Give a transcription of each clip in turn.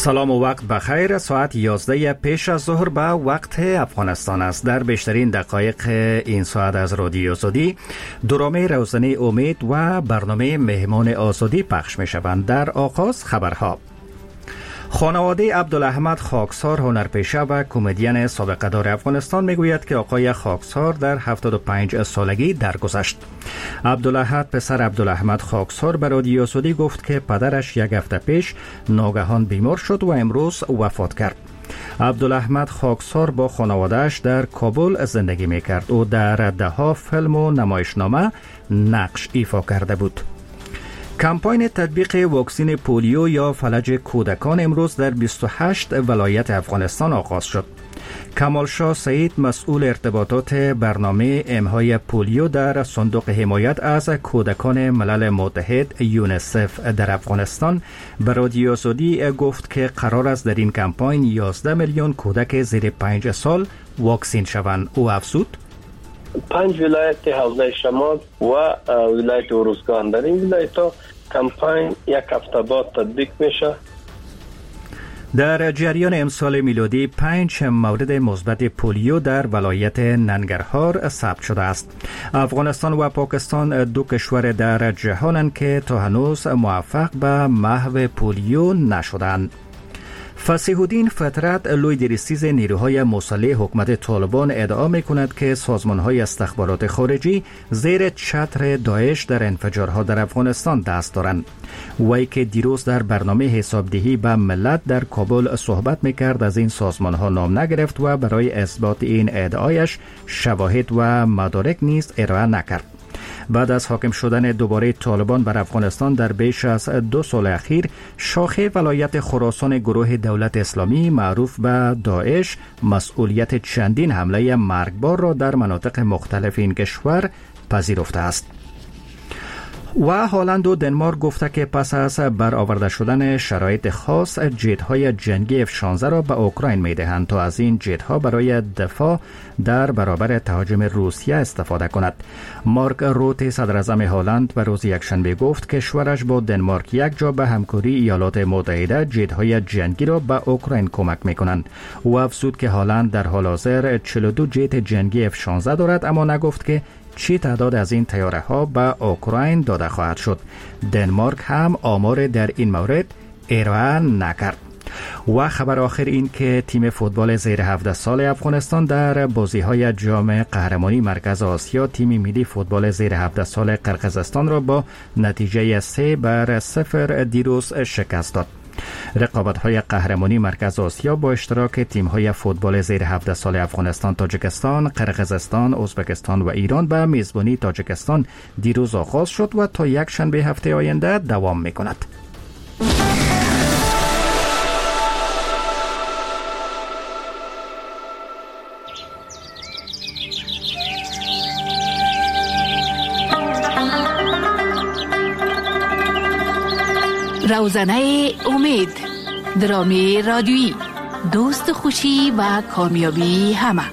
سلام و وقت بخیر. ساعت 11 پیش از ظهر به وقت افغانستان است. در بیشترین دقایق این ساعت از رادیو آزادی درامه روزانه امید و برنامه مهمان آزادی پخش می شوند. در آغاز خبرها. خانواده عبدالاحمد خاکسار هنرپیشه و کمدین سابقه دار افغانستان میگوید که آقای خاکسار در 75 سالگی درگذشت. عبدالاحد پسر عبدالاحمد خاکسار به رادیو آزادی گفت که پدرش یک هفته پیش ناگهان بیمار شد و امروز وفات کرد. عبدالاحمد خاکسار با خانوادهش در کابل زندگی میکرد. او در دهها فیلم و نمایشنامه نقش ایفا کرده بود. کمپاین تطبیق واکسن پولیو یا فلج کودکان امروز در 28 ولایت افغانستان آغاز شد. کمالشاه سعید مسئول ارتباطات برنامه امهای پولیو در صندوق حمایت از کودکان ملل متحد یونیسف در افغانستان به رادیو آزادی گفت که قرار است در این کمپاین 11 میلیون کودک زیر 5 سال واکسین شوند. او افزود 5 ولایت حوزه شمال و ولایت اروزگان در این ولایت ها کمپاین یک هفته بعد تطبیق میشه. در جریان امسال میلادی 5 مورد مثبت پولیو در ولایت ننگرهار ثبت شده است. افغانستان و پاکستان دو کشور در جهانند که تا هنوز موفق به محو پولیو نشدند. فصیح الدین فطرت لوی درستیز نیروهای مسلح حکومت طالبان ادعا می‌کند که سازمان‌های استخبارات خارجی زیر چتر داعش در انفجارها در افغانستان دست دارند. وی که دیروز در برنامه حسابدهی به ملت در کابل صحبت می‌کرد از این سازمان‌ها نام نگرفت و برای اثبات این ادعایش شواهد و مدارک نیز ارائه نکرد. بعد از حاکم شدن دوباره طالبان بر افغانستان در بیش از 2 سال اخیر، شاخه ولایت خراسان گروه دولت اسلامی معروف به داعش مسئولیت چندین حمله مرگبار را در مناطق مختلف این کشور پذیرفته است. و هلند و دنمارک گفته که پس از برآورده شدن شرایط خاص جت‌های جنگی F-16 را به اوکراین می‌دهند تا از این جت‌ها برای دفاع در برابر تهاجم روسیه استفاده کند. مارک روت صدر اعظم هلند به روز یکشنبه گفت کشورش با دنمارک یک جا به همکاری ایالات متحده جت‌های جنگی را به اوکراین کمک می‌کنند. او افزود که هلند در حال حاضر 42 جت جنگی F-16 دارد، اما نگفت که چی تعداد از این طیاره ها به اوکراین داده خواهد شد. دنمارک هم آمار در این مورد ارائه نکرد. و خبر آخر این که تیم فوتبال زیر 17 سال افغانستان در بازی‌های جام قهرمانی مرکز آسیا تیم ملی فوتبال زیر 17 سال قرقیزستان را با نتیجه 3-0 دیروز شکست داد. رقابت‌های قهرمانی مرکز آسیا با اشتراک تیم‌های فوتبال زیر 17 سال افغانستان، تاجیکستان، قرقیزستان، ازبکستان و ایران به میزبانی تاجیکستان دیروز آغاز شد و تا یک شنبه هفته آینده دوام می‌کند. روزنه امید، درامه رادیویی، دوست خوشی و کامیابی همه.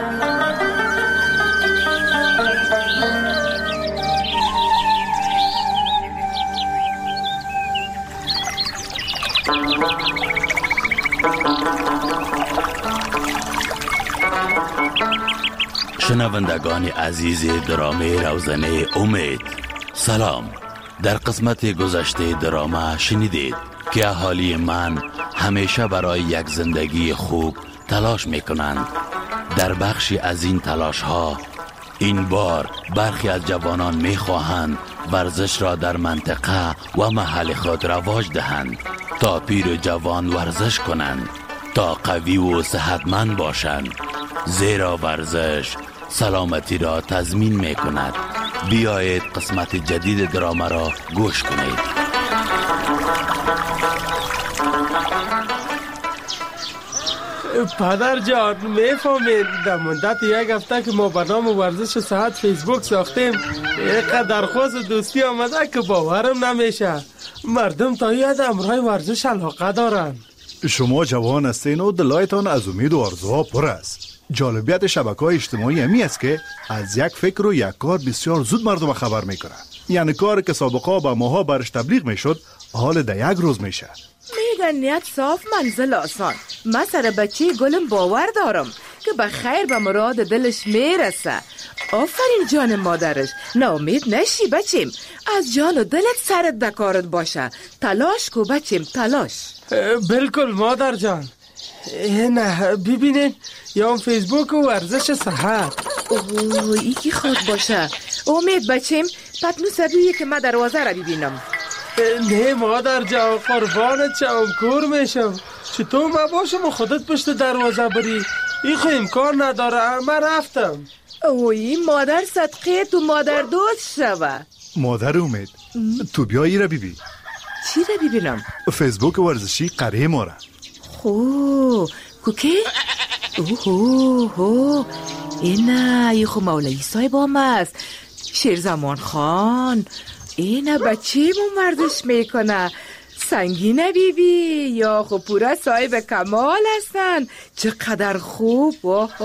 شنوندگان عزیز درامه روزنه امید، سلام. در قسمت گذشته درامه شنیدید که اهالی من همیشه برای یک زندگی خوب تلاش میکنند. در بخشی از این تلاش ها این بار برخی از جوانان میخواهند ورزش را در منطقه و محل خود رواج دهند تا پیر و جوان ورزش کنند، تا قوی و صحتمند باشند، زیرا ورزش سلامتی را تضمین می کند. بیایید قسمت جدید درامه را گوش کنید. پدر جان میفهمید در مدت یک هفته که ما برنامه ورزش صحت فیسبوک ساختیم اینقدر درخواست دوستی آمده که باورم نمیشه. مردم تا ید امرای ورزش علاقه دارن. شما جوان هستین و دلایتان از امید و آرزوها پر است. جالبیت شبکه‌های اجتماعی همی است که از یک فکر و یک کار بسیار زود مردم خبر میکنن. یعنی کار که سابقا به ماها برش تبلیغ میشد حال در یک روز میشه. میگن نیت صاف منزل آسان. من سر بچه گلم باور دارم که به خیر به مراد دلش میرسه. آفرین جان مادرش. ناامید نشی بچیم، از جان و دلت سرت دکارت باشه. تلاش کو بچیم، تلاش. بالکل مادر جان. نه ببینین یا فیسبوک و ورزش صحت. اوه ای کی خود باشه. امید بچیم پتنو سبیه که من دروازه را ببینم. نه مادر جان قربانت شم، کور میشم. چطور ما باشم و خودت پشت دروازه بری؟ این خو امکان نداره. من رفتم. اوی مادر صدقه تو مادر دوست شوه. مادر امید تو بیا ای را ببین. چی را ببینم؟ فیسبوک ورزشی قریه ما را. خو کوکی؟ اوه اینا خو مولوی صاحب هم است. شیرزمان خان. اینا بچه مون ورزش میکنه. سنگینه بیبی یا خو پورا صاحب کمال هستن. چقدر خوب.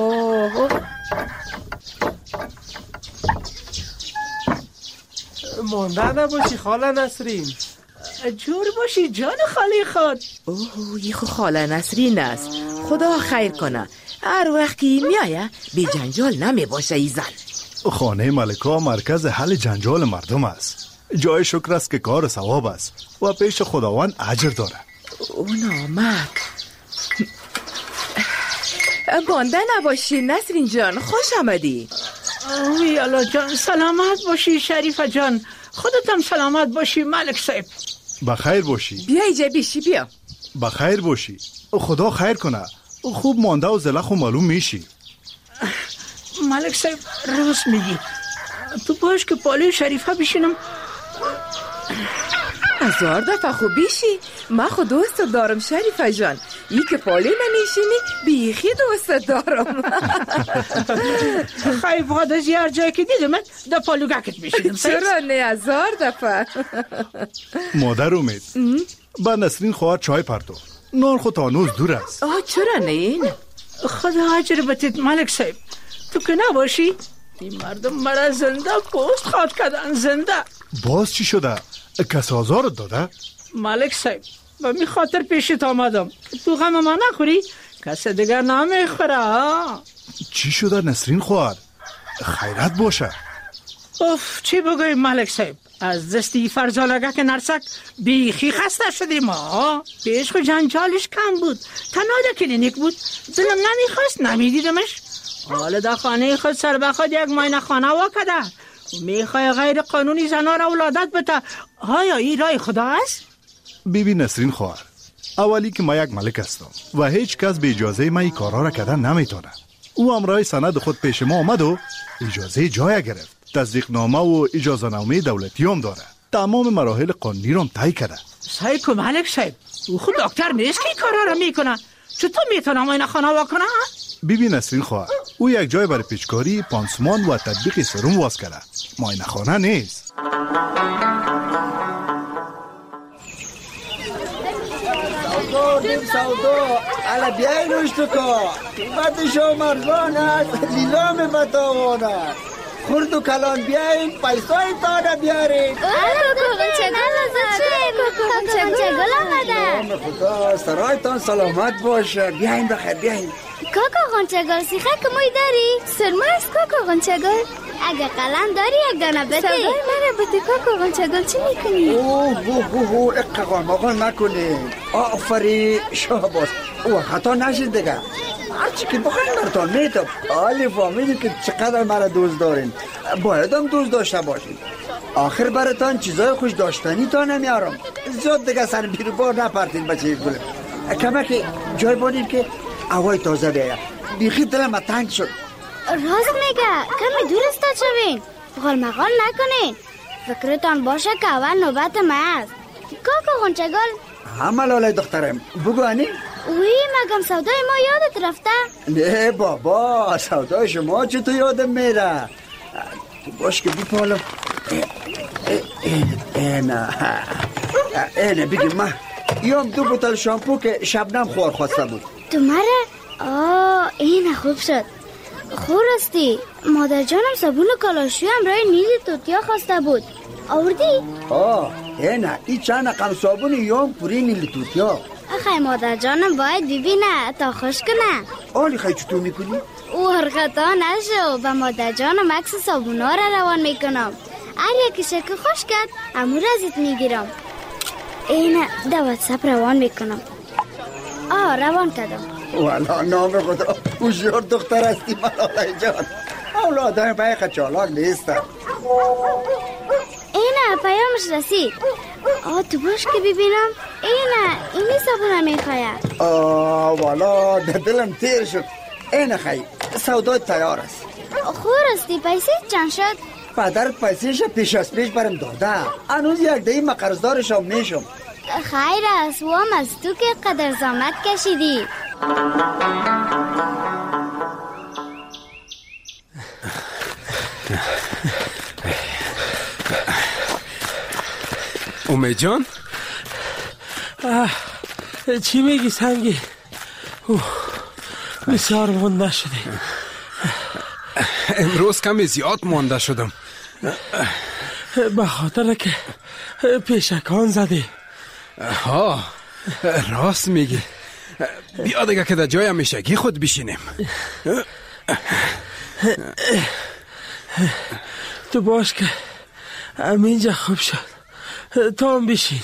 مانده نباشی خاله نسرین. جور باشی جان خاله خود. اوه یه خو خاله نسرین است. خدا خیر کنه. هر وقت که میایه بی جنجال نمی باشه ای زن. خانه ملکا مرکز حل جنجال مردم است. جای شکر است که کار ثواب است و پیش خداوند اجر داره. اون آمد. بانده نباشی نسرین جان، خوش آمدی. اوی الله جان سلامت باشی شریفه جان. خودت هم سلامت باشی ملک صاحب. بخیر باشی. بیا ایجا بیشی بیا. بخیر باشی. خدا خیر کنه. خوب مانده و زلخ و معلوم میشی. ملک صاحب راست میگی. تو باش که پاله شریفه بشینم. هزار دفعه خوب بیشی. من خود دوست دارم شریفه جان. ای که پاله نمیشینی بیخی دوست دارم. خیلی بعد از هر جایی که دیدم در پالوگکت بشینم. چرا نه هزار دفعه. مادر امید با نسرین خواهد چای پرتو. نان خود تانوز دور است. چرا نه این؟ خدا اجر بتید ملک صاحب. تو که نباشی این مردم مرا زنده پوست خواد کردن. زنده. باز چی شده؟ کس آزارت داده؟ ملک صاحب با می خاطر پیشت آمدم تو غم ما نخوری کس دیگر نمیخوره. چی شده نسرین خواهر؟ خیرت باشه. اوف چی بگویم ملک صاحب، از دستی فرزالگه که نرسک بیخی خسته شدیم ما. پیش خود جنجالش کم بود. تنها کلینیک بود. دلم نمیخواست نمیدیدمش. حالا در خانه خود سر به خود یک ماینه خانه واکده. میخوای غیر قانونی زنا را ولادت بده. آیا این رای خدا است؟ بیبی نسرین خواهر، اولی که ما یک ملک هستم و هیچ کس به اجازه ما این کارا را کردن نمیتونه. او امرای سند خود پیش ما آمد و اجازه جای گرفت. تصدیق نامه و اجازه نامه دولتی هم داره. تمام مراحل قانونی را هم طی کرده. صحیح که ملک صاحب، او خود دکتر نیست که این کارا را میکنه. چطور میتونه ما این خانه واکنه؟ بیبی نسرین خواهر، او یک جای برای پیچکاری، پانسمان و تطبیق سرم واس کرده. معاینه خانه نیست. سودا علا بیایی نوشتو که قیمت شو مرزان است لیلام بتاوانه. خورد و کلان بیاین پیسای تانه بیارین. کوکو گل آمده. خدا سرایتان سلامت باشه. بیاین بخیر بیاین. کوکو غنچه گل سیخه کموی داری؟ سرما است کوکو غنچه گل. اگه قلم داری یک دانه بده. سوای منه بده کوکو غنچه گل چی میکنی؟ اوه اقاقان مقان نکنی. آفری شاباس. او خطا نشید دیگه. هرچی که بخواین براتان میتم. آلی فهمیدی که چقدر مرا دوست دارین. باید هم دوست داشته باشین. آخر براتان چیزای خوش داشتنی تا نمیارم. زیاد دیگه سر بیرو بار نپرتین بچه گلم. کمه که جای بانیم که هوای تازه بیاید. بیخی دلم تنگ شد. راست میگه کمی دور استاد شوین. غال مغال نکنین. فکرتان باشه که اول نوبت ما است. کوکو غنچه گل. همه لالای دخترم بگو انی؟ اوی مگم سودای ما یادت رفته؟ نه بابا سودای شما چطور یادم میره؟ تو باش که بیپالم. اینه بگیم ما یام 2 بوتل شامپو که شبنم خور خواسته بود. تو مره؟ اینه خوب شد. خور استی مادر جانم صابون کالاشوی همراه نیل توتیا خواسته بود. آوردی؟ اینه ای چند رقم صابون یام پوری نیل توتیا. خیلی مادر جانم باید ببینه تا خوش کنه. آلی خیلی چطور میکنی؟ او حرکتا نشو و مادر جانم عکس صابونا را روان میکنم. هر یکی شکل خوش کرد امور ازت میگیرم. این در واتساپ روان میکنم. روان کردم. والا نام خدا هوشیار دختر هستی ملاله جان. اولادای باید چالاک نیستم. اینه پیامش رسید. تو باش که ببینم. اینی صابونه میخواید. والا دلم تیر شد. اینه خیلی سودای تیار است. خور استی پیسه چند شد؟ پدرت پیسهش پیش از پیش برم داده. هنوز یک دهی من قرضدارشم میشم. خیر است و هم از تو که قدر زحمت کشیدی. امید جان؟ چی میگی سنگی؟ بسیار مانده شده. امروز کمی زیاد مانده شدم. به خاطر که پیشکان زدی. راست میگی. بیا دیگه که در جای همیشگی خود بشینیم. تو باش که همینجا خوب شد. تو هم بشین.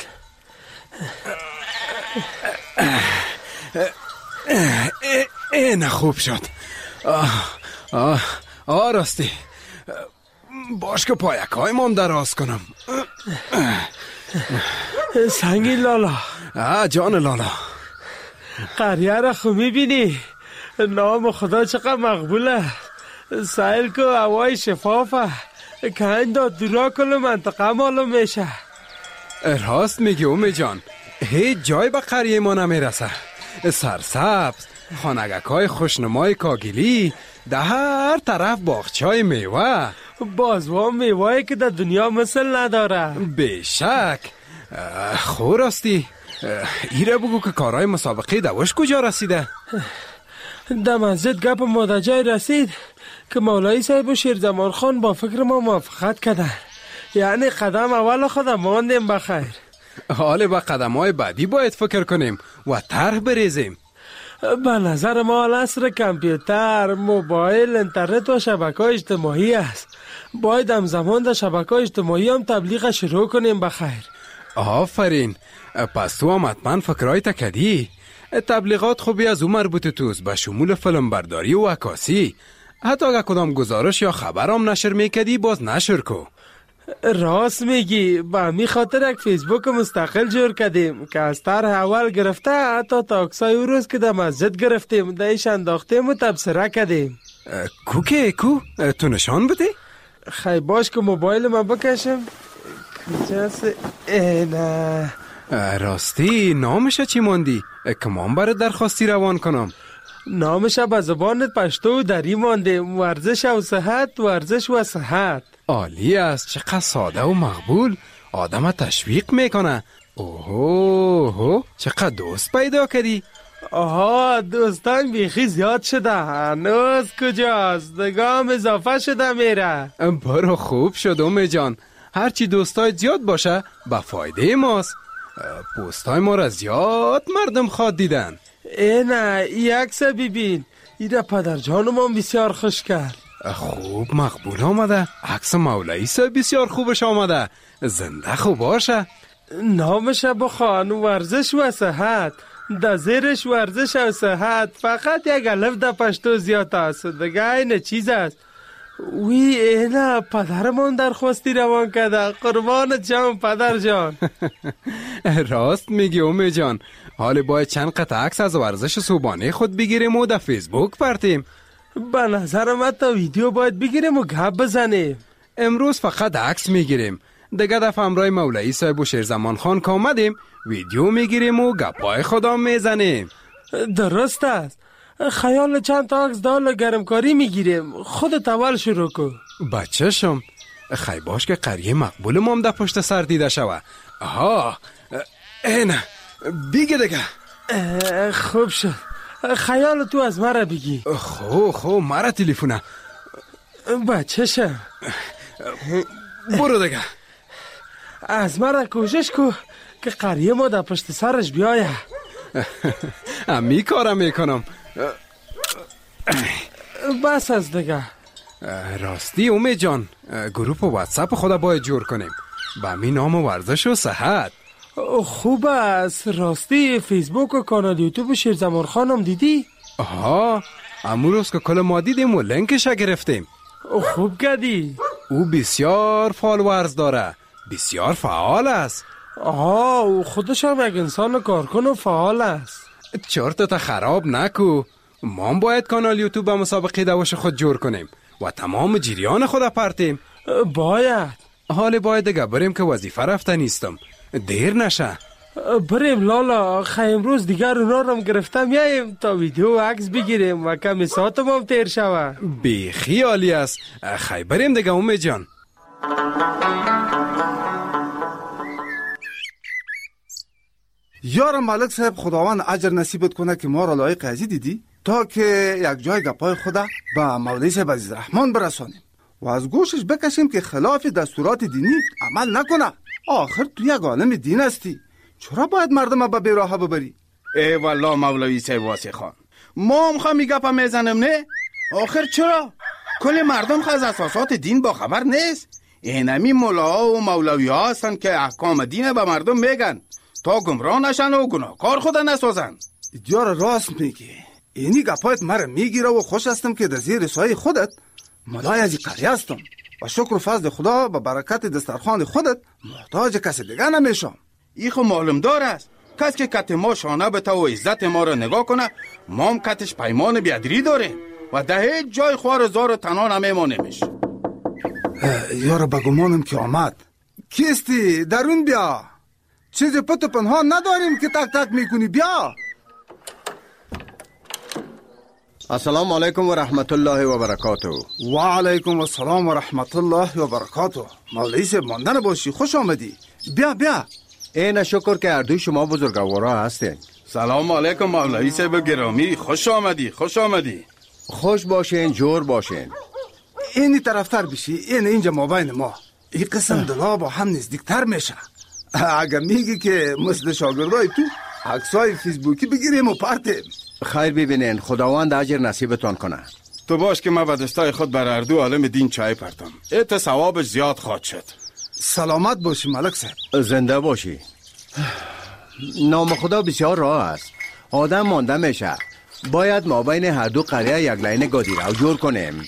این خوب شد. راستی باش که پایکای من دراز کنم. سنگی لالا. جان لالا. قریه را خو میبینی؟ نام خدا چقدر مقبوله. سایل که هوای شفافه که اینجا دورا کل منطقه معلوم میشه. راست میگی امید جان. هیچ جای به قریه ما نمیرسه. سرسبز، خانگکای خوشنمای کاگیلی، ده هر طرف باغچای میوه. بازوان میوهی که در دنیا مثل نداره. بیشک. خور راستی ایره بگو که کارهای مسابقه دوش کجا رسیده؟ در مسجد گپ مدجای رسید که مولایی صاحب و شیرزمان خان با فکر ما موافقت کردن. یعنی قدم اول خودم ماندیم بخیر. حالا با قدم های بعدی باید فکر کنیم و طرح بریزیم. به نظر ما عصر کامپیوتر، موبایل، اینترنت و شبکه‌های اجتماعی است. باید همزمان در شبکه‌های اجتماعی هم تبلیغ شروع کنیم بخیر. آفرین. پس تو هم حتما فکرهای تکدی. تبلیغات خوبی از اون مربوط توست به شمول فیلم برداری و عکاسی. حتی اگه کدام گزارش یا خبرام نشر میکدی باز نشر کو. راست میگی. به همین خاطر یک فیسبوک مستقل جور کردیم که از طرح اول گرفته حتی تا عکسای او روز که در مسجد گرفتیم دایش انداختیم و تبصره کردیم. کو تو نشان بده؟ خیلی باش که موبایل من بکشم. نه راستی نامش چی ماندی؟ که من برای درخواستی روان کنم. نامش به زبان پشتو دری مانده. ورزش و صحت، ورزش و صحت. عالی است. چقدر ساده و مقبول. آدم تشویق میکنه. اوه چقدر دوست پیدا کردی. دوستان بیخی زیاد شده. هنوز کجاست؟ دگام اضافه شده میره. برو خوب شد امید جان. هرچی دوستای زیاد باشه به فایده ماست. پوستای ما را زیاد مردم خواد دیدن. نه یک عکس ببین. ایره پدر جانم بسیار خوش کرد. خوب مقبول آمده. عکس مولایی بسیار خوبش آمده. زنده خوب باشه. نامش بخوان. ورزش و صحت. در زیرش ورزش و صحت فقط یک الف در پشتو زیاد است. دیگه این چیز است. وی اینا پدرمون درخواستی روان کرده. قربان جان پدر جان. راست میگی امید جان. حالا باید چند قطع عکس از ورزش صبحانه خود بگیریم و در فیسبوک پرتیم. به نظر من تا ویدیو باید بگیریم و گپ بزنیم. امروز فقط عکس میگیریم. دیگه دفعه همراه مولایی صاحب و شیرزمان خان که آمدیم ویدیو میگیریم و گپای خودم میزنیم. درست است. خیال چند تا عکس دال گرمکاری میگیریم. خودت اول شروع کن. بچه شم. خیلی باش که قریه مقبول مام در پشت سر دیده شوه. اینه بیگه دیگه. خوب شد. خیال تو از مرا بگی. خو مرا تلیفونه. بچه شم. برو دیگه. از مرا کوشش کو که قریه ما در پشت سرش بیایه. امی کارم میکنم. بس از دیگه. راستی امید جان، گروپ واتساپ خدا باید جور کنیم با می نام ورزش و صحت. خوب است. راستی فیسبوک و کانال یوتیوب شیرزمان خانم دیدی؟ آها، امروز که کل ما دیدیم و لینکش گرفتیم. خوب کردی. او بسیار فالوورز داره، بسیار فعال است. آها، او خودش هم یک انسان کارکن و فعال است. چرتت خراب نکو. ما باید کانال یوتیوب با مسابقه دوش خود جور کنیم و تمام جریان خود پرتیم. باید. حالا باید دیگه بریم که وظیفه رفته نیستم، دیر نشه. بریم لالا. خیلی امروز دیگر اونا رو گرفتم یایم تا ویدیو و عکس بگیریم و کمی ساعتم هم تیر شوه. بی خیالی است. خیلی بریم دیگه امید جان. یارم ملک صاحب، خداوند اجر نصیبت کنه که ما را لایق ازی دیدی تا که یک جای گپای خدا با مولوی صاحب عزیز رحمان برسانیم و از گوشش بکشیم که خلاف دستورات دینی عمل نکنه. آخر تو یک عالم دین هستی، چرا باید مردم به بیراه ببری؟ ای والله مولوی صاحب واسه خان، ما هم خواهی گپا میزنم نه؟ آخر چرا؟ کل مردم از اساسات دین با خبر نیست. اینمی مولا و مولوی ها هستن که احکام دین به مردم میگن تا گمراه نشن و گناهکار خود نسازن. دیار راست میگی. اینی گپایت مرا میگیره و خوش هستم که در زیر سایه خودت مولای از قریه هستم و شکر و فضل خدا با برکت دسترخوان خودت محتاج کسی دیگه نمیشم. ای خو معلوم دار است. کس که کت ما شانه بته و عزت ما را نگاه کنه، ما هم کتش پیمان بیادری داریم و ده هیچ جای خوار زار تنها نمیمانیمش. یارو بگمانم که آمد. کیستی؟ درون بیا. چیزی پت پنهان نداریم که تک تک میکنی. بیا. السلام علیکم و رحمت الله و برکاته. و علیکم السلام و رحمت الله و برکاته. مولوی صاحب ماندن باشی، خوش آمدی. بیا بیا. این شکر که اردوی شما بزرگوارا هستین. سلام علیکم مولوی صاحب گرامی، خوش آمدی. خوش آمدی. خوش باشین، جور باشین. اینی طرفتر بشی. این اینجا مابین ما. این قسم دلا با هم نزدیکتر میشه. اگر میگی که مثل شاگردای تو عکسای فیسبوکی بگیریم و پرتیم. خیر ببینین، خداوند اجر نصیبتان کنه. تو باش که ما به دستای خود بر اردو عالم دین چای پرتم. ایت ثوابش زیاد خواهد شد. سلامت باشی ملک صاحب. زنده باشی. نام خدا بسیار راه است. آدم مانده میشه. باید ما بین هر دو قریه یک لاین گادیرو جور کنیم.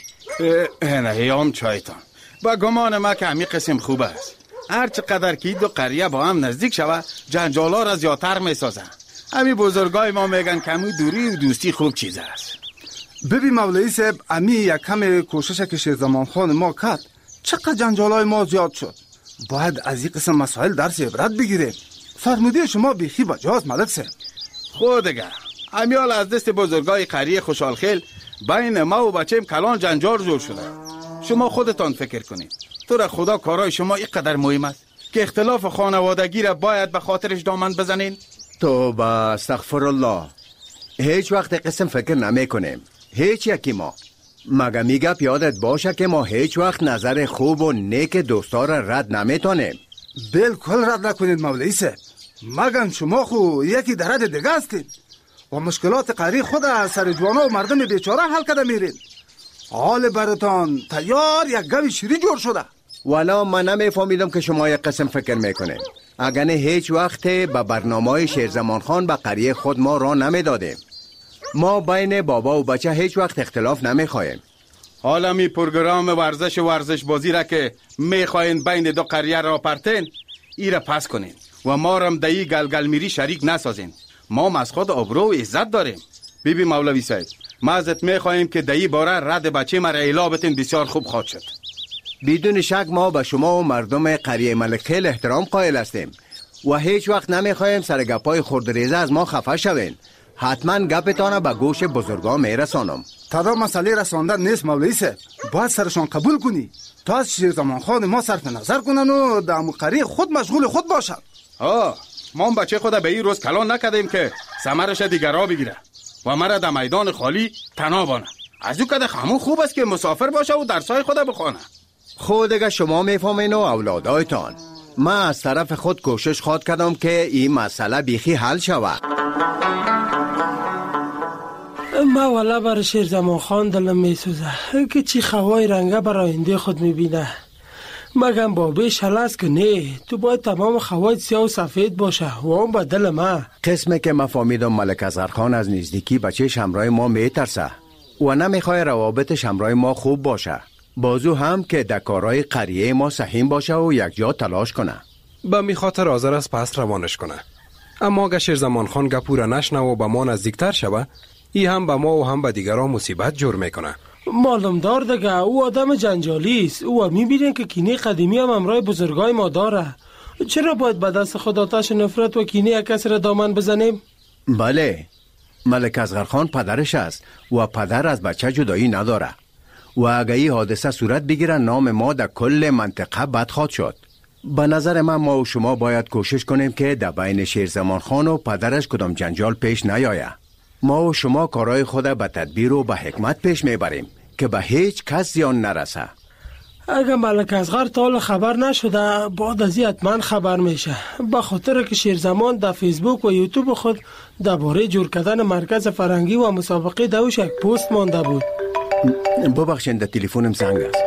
نه هم چایتان. با گمان ما که همی قسم خوب است. هر چقدر که دو قریه با هم نزدیک شوه، جنجالا را زیادتر میسازن. امی بزرگای ما میگن که همی دوری و دوستی خوب چیز است. ببین مولوی صاحب، امی یک کم کوشش که شیرزمان خان ما کرد، چقدر جنجالای ما زیاد شد. باید از این قسم مسائل درس عبرت بگیریم. فرمودی شما بیخی بجاست ملک صاحب. خود دیگه امیال از دست بزرگای قریه خوشحال خیل بین ما و بچه‌م کلان جنجال جور شده. شما خودتان فکر کنید. تو را خدا کارای شما اینقدر مهم است که اختلاف خانوادگی را باید به خاطرش دامن بزنین؟ توبه استغفر الله. هیچ وقت قسم فکر نمی کنیم. هیچ یکی ما. مگه میگه پیادت باشه که ما هیچ وقت نظر خوب و نیک دوستا را رد نمیتونیم. بالکل رد نکنید مولوی صاحب. مگن شما خو یکی درد دیگه هستید و مشکلات قری خود از سر جوانا و مردم بیچاره حل کرده میرین. حال براتان تیار یک گوی شیری جور شده. والا من نمیفهمیدم که شما یک قسم فکر میکنین. اگر هیچ وقت به برنامه شیرزمان خان به قریه خود ما را نمیدادیم. ما بین بابا و بچه هیچ وقت اختلاف نمیخوایم. حالا می پروگرام ورزش بازی را که میخواین بین دو قریه را پرتین، ای را پس کنین و ما رم دایی گلگل میری شریک نسازین. ما از خود آبرو و عزت داریم. بیبی مولوی صاحب، ما ازت میخواهیم که دایی باره رد بچه مرا اعلا بتین، بسیار خوب خواهد شد. بدون شک ما به شما و مردم قریه ملک خیل احترام قائل هستیم و هیچ وقت نمیخوایم سر گپای خردریزه از ما خفه شوین. حتما گپتان به گوش بزرگا میرسانم. تا مسئله رساندن نیست مولوی صاحب. باید سرشان قبول کنی تا از شیرزمان خان ما صرف نظر کنن و در قریه خود مشغول خود باشن. ما بچه خود به این روز کلان نکردیم که ثمرش دیگرا بگیره و مرا در میدان خالی تنها بانه. از او کده خمون خوب است که مسافر باشه و درسای خود بخونه. خود اگه شما میفهمین و اولادایتان. من از طرف خود کوشش خواد کردم که این مسئله بیخی حل شود. ما والا برای شیرزمان خان دلم میسوزه که چی خوای رنگه برای آینده خود میبینه. مگم بابیش حل است که نه، تو باید تمام خوایت سیاه و سفید باشه و اون به دل ما. قسمه که ما فهمیدم ملک اصغرخان از نزدیکی بچهش همراه ما میترسه و نمیخواه روابطش همراه ما خوب باشه. بازو هم که در کارهای قریه ما سهیم باشه و یک جا تلاش کنه. به می خاطر حاضر است پس روانش کنه. اما اگه شیرزمان خان گپوره نشنه و به ما نزدیکتر شوه، ای هم به ما و هم به دیگران مصیبت جور میکنه. معلوم دار دیگه، او آدم جنجالی است. او میبینین که کینه قدیمی هم امرای بزرگای ما داره. چرا باید به دست خود آتش نفرت و کینه کسی را دامن بزنیم؟ بله، ملک اصغرخان پدرش است و پدر از بچه جدایی نداره و اگه این حادثه صورت بگیره نام ما در کل منطقه بد خواهد شد. به نظر من ما و شما باید کوشش کنیم که در بین شیرزمان خان و پدرش کدام جنجال پیش نیاید. ما و شما کارهای خود به تدبیر و به حکمت پیش میبریم که به هیچ کس زیان نرسه. اگه ملک اصغر تا حالا خبر نشده، بعد از این حتما خبر میشه. به خاطر که شیرزمان در فیسبوک و یوتیوب خود درباره جور کردن مرکز فرنگی و مسابقه دوش یک پست مانده بود. ببخشید در تلفنم زنگ است.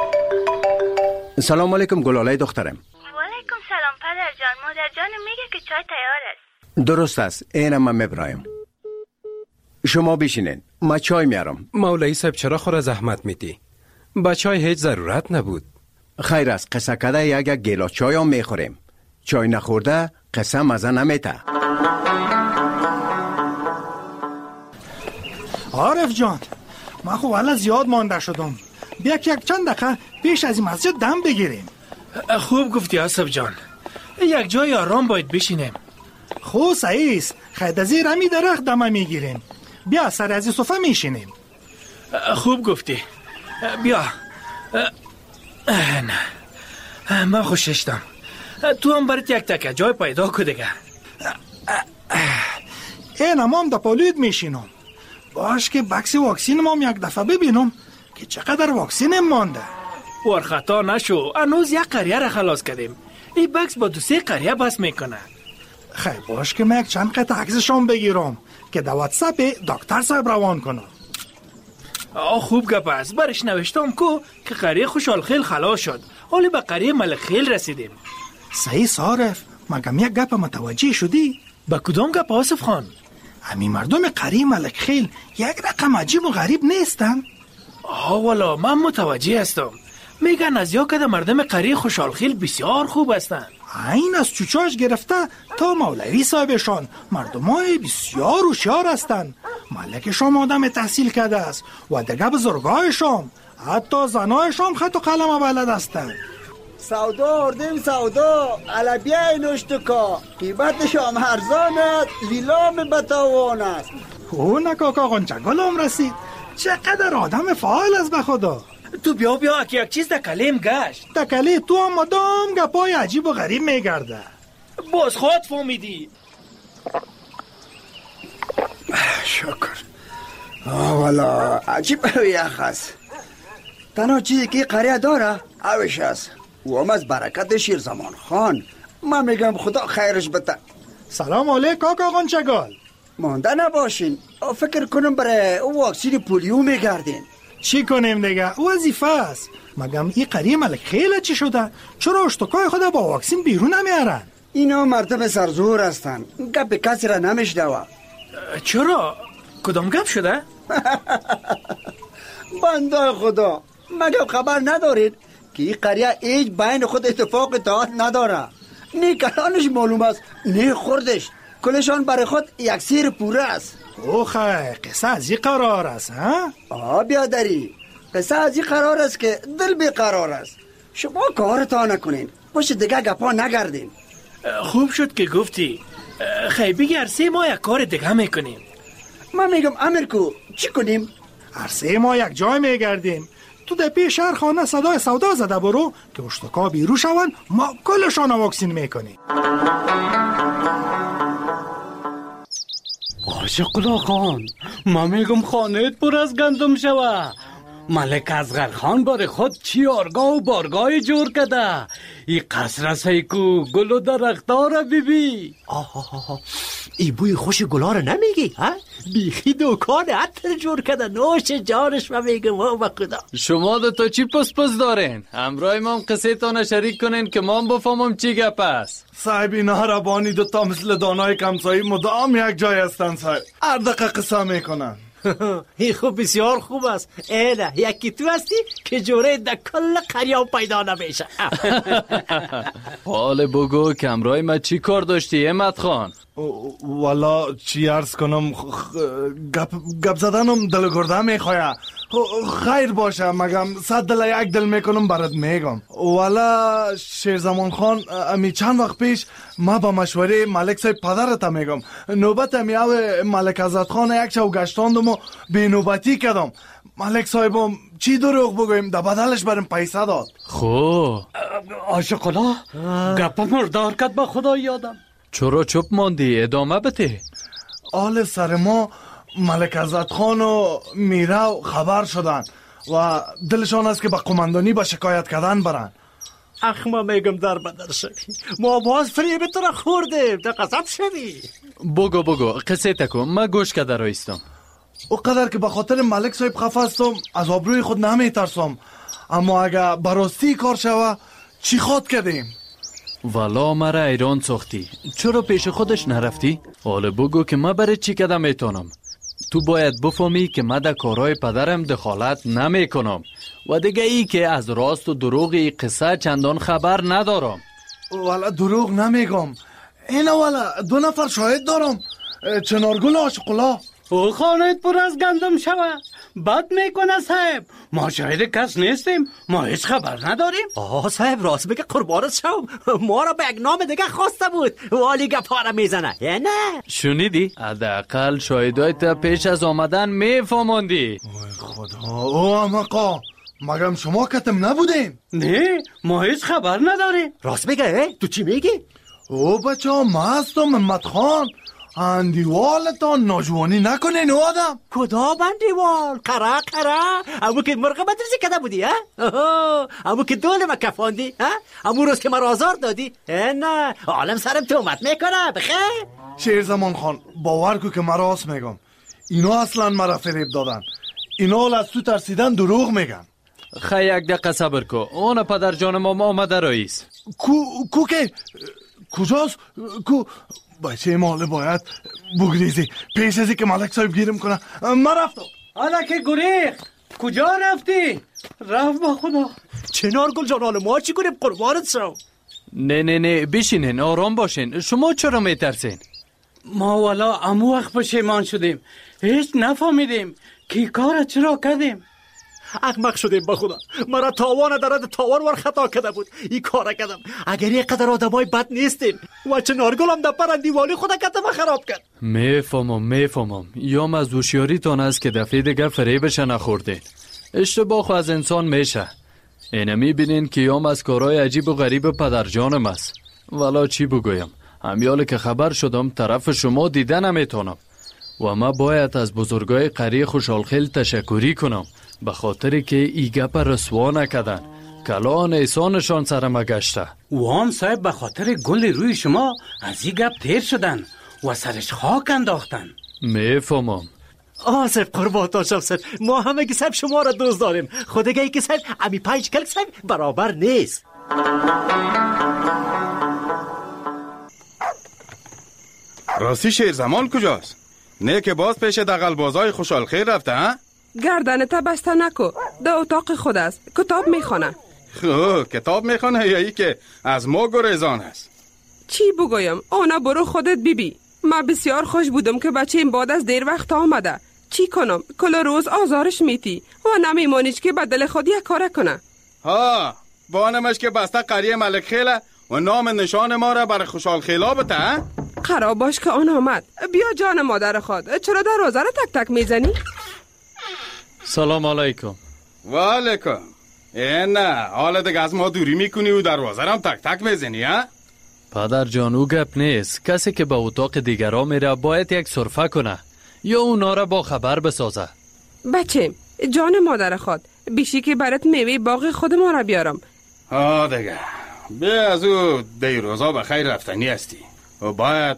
سلام علیکم گلالای دخترم. وعلیکم سلام پدر جان. مادر جانم میگه که چای تیار است. درست است، اینم من میبرایم. شما بشینین، ما چای میارم. مولوی صاحب چرا خور زحمت میدی؟ با چای هیچ ضرورت نبود. خیر است، قصه کده یک گیلاس چای هم میخوریم. چای نخورده قصه مزه نمیته. عارف جان، ما خب حالا زیاد مانده شدم. بیا که یک چند دقیقه پیش از این مسجد دم بگیریم. خوب گفتی آصف جان، یک جای آرام باید بشینیم. خوب صحیح است، خیلی زیر همی درخت دم میگیریم. بیا سر از این صفحه میشینیم. خوب گفتی. بیا. نه من خوششتم. تو هم برات یک تکه جای پیدا که دیگه. این هم در پالود میشینم. باش که بکس واکسین ما یک دفعه ببینم که چقدر واکسین مانده. ورخطا نشو، هنوز یک قریه را خلاص کردیم. این بکس با 2-3 قریه بس میکنه. خیلی باش که من یک چند قطع عکسشون بگیرم که در واتساپ دکتر صاحب روان کنم. خوب گپ است. برش نوشتم که قریه خوشحال خیل خلاص شد. حالی به قریه ملک خیل رسیدیم. صحیح صارف، مگم یک گپ متوجه شدی؟ با کدام گپ آصف خان؟ همین مردم قریه ملک خیل یک رقم عجیب و غریب نیستن؟ والا من متوجه هستم. میگن از یا کده مردم قریه خوشحال خیل بسیار خوب هستن. این از چوچاش گرفته تا مولوی صاحبشان مردمای بسیار هوشیار هستن. ملکشان آدم تحصیل کرده است و دیگه بزرگایشان حتی زنایشان خط و قلم بلد هستن. سودا اردیم سودا علبیه نشتکا قیمتشان ارزان لیلام بتاوان است. نه کاکا غنچگل هم رسید. چقدر آدم فعال است به خدا. تو بیا که یک چیز در کلیم گشت. در کلی تو هم مدام گپای عجیب و غریب میگرده. باز خود فهمیدی. شکر. والا عجیب یخ است. تنها چیزی که قریه داره اوش است و هم از برکت شیرزمان خان. من میگم خدا خیرش بده. سلام علیکم کاکا غنچگل. مانده نباشین، فکر کنم برای واکسین پولیو میگردین. چی کنیم دیگه؟ وظیفه است. مگم این قریه ملک خیلی چی شده؟ چرا اشتکای خود با واکسین بیرون نمیارن؟ اینا مردم سرزور هستن، گپ کسی را نمیشنوه. چرا؟ کدام گپ شده؟ بنده خدا، مگم خبر ندارید که این قریه هیچ بین خود اتفاق اطاعت نداره. نه کلانش معلوم است نه خوردش. کلشان برای خود یک سیر پوره است. اوخه قصه از این قرار است ها؟ بیادری، قصه از این قرار است که دل بیقرار است. شما کارتان نکنین، باشه دیگه گپا نگردین. خوب شد که گفتی. خیلی عرصه ما یک کار دیگه میکنیم. من میگم امرکو چی کنیم؟ عرصه ما یک جای میگردیم. تو در پیش شهر خانه صدای سودا زده برو که اشتکا بیرو شون، ما کلشان واکسین میکنیم. آشقلا خان، ما میگم خانهت پر از گندم شوه. ملک اصغرخان برای خود چی آرگاه و بارگاه جور کده. ای قصر سیکو گل و درختار ببی. ای بوی خوش گلا رو نمیگی ها؟ بیخی دکان عطر جور کده، نوش جانش من میگم با خدا. شما دو تا چی پس دارین؟ همراه ما هم قصه تانه شریک کنین که ما هم بفهمم چی گپ است. صاحب اینا ربانی دو تا مثل دانای کمسایی مدام یک جای هستن صاحب، هر دقیقه قصه میکنن. این خوب بسیار خوب است. اینه یکی تو هستی که جوره در کل قریه پیدا نمیشه. حال بگو که همراه ما چی کار داشتی احمد خان؟ والا چی عرض کنم، گپ زدنم دل گرده میخواه. خیر باشه مگم 100 دل یک دل میکنم برات میگم. والا شیرزمان خان امی چند وقت پیش ما با مشوره ملک صاحب پدرت میگم، نوبت امی او ملک عزت خان یک شو گشتاندم و بی نوبتی کردم. ملک صاحبم چی دروغ بگویم در بدلش برم پیسه داد. خو عاشقالا گپ مردار کد با خدا یادم. چرا چپ ماندی؟ ادامه بده. آل سر ما ملک عزت خان و میرو خبر شدن و دلشان است که با قماندانی با شکایت کردن برن. اخ ما میگم در بدر شدی، ما باز فریب تو را خوردیم، در قصد شدی. بگو قصه تکو، ما گوش کده رایستم. او قدر که به خاطر ملک صاحب خفه هستم از آبروی خود نمیترسم، اما اگه براستی کار شوه چی خود کردیم؟ والا مرا ایران ساختی، چرا پیش خودش نرفتی؟ حالا بگو که ما برای چی کده میتونم. تو باید بفهمی که من در کارهای پدرم دخالت نمی کنم و دیگه ای که از راست و دروغ ای قصه چندان خبر ندارم. والا دروغ نمیگم، اینه والا 2 نفر شاهد دارم، چنارگل عاشق‌الله. او خانهت پر از گندم شوه، بد میکنه صاحب. ما شاهد کس نیستیم، ما هیچ خبر نداریم. صاحب راست بگه قربانت شوم، ما را به یک نام دیگه خواسته بود، والی گپا را میزنه یا نه؟ شنیدی؟ حداقل شاهدای تا پیش از آمدن میفهماندی. خدا او امقا، مگم شما کتم نبودیم؟ نه ما هیچ خبر نداریم. راست بگه تو چی میگی؟ او بچه ها مستم محمد خان، اندیوالتان ناجوانی نکنین او آدم. کدام اندیوال؟ قره امو که مرغ مدرسه کده بودی ها؟ امو که دول ما کفاندی ها؟ امو روز که ما آزار دادی؟ نه عالم سرم تومت میکنه بخیر. شیرزمان خان باور کو که من راست میگم، اینا اصلا مرا فریب دادن، اینا از تو ترسیدن دروغ میگن. خیلی یک دقیقه صبر کو، اون پدر جان ما آمده رئیس. کو که کجاست؟ کو بچه ماله باید بگریزی پیش ازی که ملک صاحب گیرم کنه. من رفتم. حالا که گریخ کجا رفتی؟ رفت با خدا. چنارگل جان حالا ما چی کنیم قربانت شو؟ نه بشینین آرام باشین. شما چرا میترسین؟ ما والا امو وقت پشیمان شدیم، هیچ نفهمیدیم که کار چرا کردیم. احمق شدیم با خدا، مرا تاوان درد تاوان ور خطا کرده بود، این کار کردم. اگر یک قدر آدمای بد نیستیم و چنارگلم در پرندیوالی خدا کتم خراب کرد. میفهمم یا از هوشیاریتان است که دفعه دیگه فریبش نخورده. اشتباه خو از انسان میشه. اینه میبینین که یام از کارهای عجیب و غریب پدر جانم است. والا چی بگویم، همیاله که خبر شدم طرف شما دیده نمیتونم و ما باید از بزرگای قریه خوشحالخیل تشکری کنم به خاطر که ای گپ رسوا نکردن، کلان احسانشان سرم گشته. وان صاحب به خاطر گل روی شما از ای گپ تیر شدن و سرش خاک انداختن. میفهمم. صاحب قربانتان شم صاحب، ما همه که صاحب شما را دوست داریم، خودگه ای که صاحب امی 5 کلک صاحب برابر نیست. راستی شیرزمان کجاست؟ نه که باز پیش دغل بازای خوشحال خیر رفته ها؟ گردنت بسته نکو، در اتاق خود است، کتاب میخونه. کتاب میخونه یا ای که از ما گریزان است؟ چی بگویم؟ آنه برو خودت بیبی. من بسیار خوش بودم که بچه این بعد از دیر وقت آمده. چی کنم؟ کل روز آزارش میتی و نمیمانیش که بدل خود یک کار کنه. بانمش که بسته قریه ملک خیله و نام نشان ما را برای خوشحال خیلا بته. قرار باش که آن آمد. بیا جان مادر خود، چرا دروازه را تک تک میزنی؟ سلام علیکم. و علیکم. نه حالا دیگه از ما دوری میکنی و دروازه را تک تک میزنی ها؟ پدر جان او گپ نیست. کسی که به اتاق دیگران میره باید یک سرفه کنه یا اونا را با خبر بسازه. بچه جان مادر خود، بیشی که برات میوه باغ خود ما را بیارم. دیگه بیا از او دی روزا به خیر رفتنی هستی و باید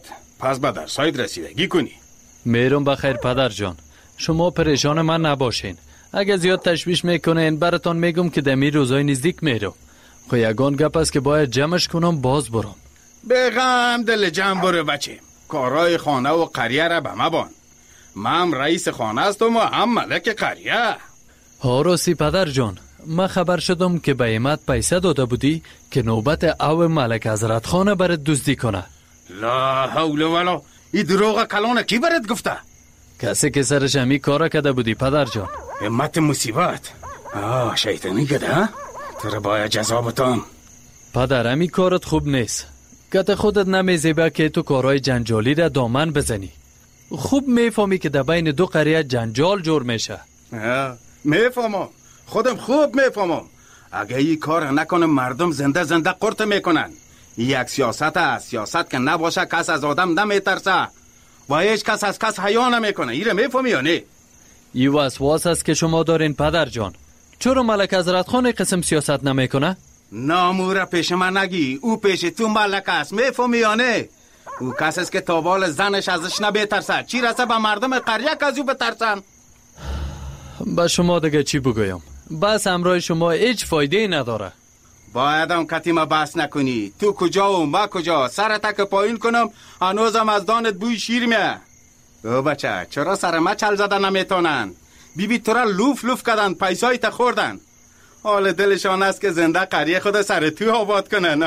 پس به درسایت رسیدگی کنی. میرم بخیر پدر جان، شما پریشان من نباشین. اگه زیاد تشویش میکنین براتون میگم که دمی روزای نزدیک میرم. خو یگان گپ است که باید جمعش کنم باز برم. بغم دل جمع برو بچه، کارای خانه و قریه را به ما بان. من رئیس خانه هستم و هم ملک قریه. ها راستی پدر جان، من خبر شدم که به ایمت پیسه داده بودی که نوبت او ملک حضرت خانه برات دزدی کنه. لا حول ولا، این دروغ کلانه کی برات گفته؟ کسی که سرش همی کارا کده بودی پدر جان. همت مصیبت. شیطانی کده ها؟ تو را باید جزا بتان. پدر همی کارت خوب نیست. کت خودت نمیزیبه که تو کارهای جنجالی را دامن بزنی. خوب میفهمی که در بین دو قریه جنجال جور میشه. میفهمم، خودم خوب میفهمم. اگه این کار نکنم مردم زنده زنده قرط میکنن. یک سیاست است، سیاست که نباشه کس از آدم نمیترسه و هیچ کس از کس حیا نمیکنه. ایره میفهمی یا نه؟ ای وسواس است که شما دارین پدر جان. چرا ملک حضرت خان قسم سیاست نمیکنه؟ ناموره پیش من نگی، او پیش تو ملک است. میفهمی یا نه؟ او کس است که تابال زنش ازش نمیترسه، چی رسه به مردم قریه که از او بترسن؟ با شما دیگه چی بگویم؟ بس امرای شما هیچ فایده نداره. بایدم کتیم بحث نکنی. تو کجا و ما کجا؟ سرت که پایین کنم هنوزم از دانت بوی شیر میه. او بچه چرا سر ما چل زده نمیتونن؟ بیبی تو را لوف لوف کردن، پیسایی تا خوردن. حال دلشان است که زنده قریه خود سر تو آباد کنن.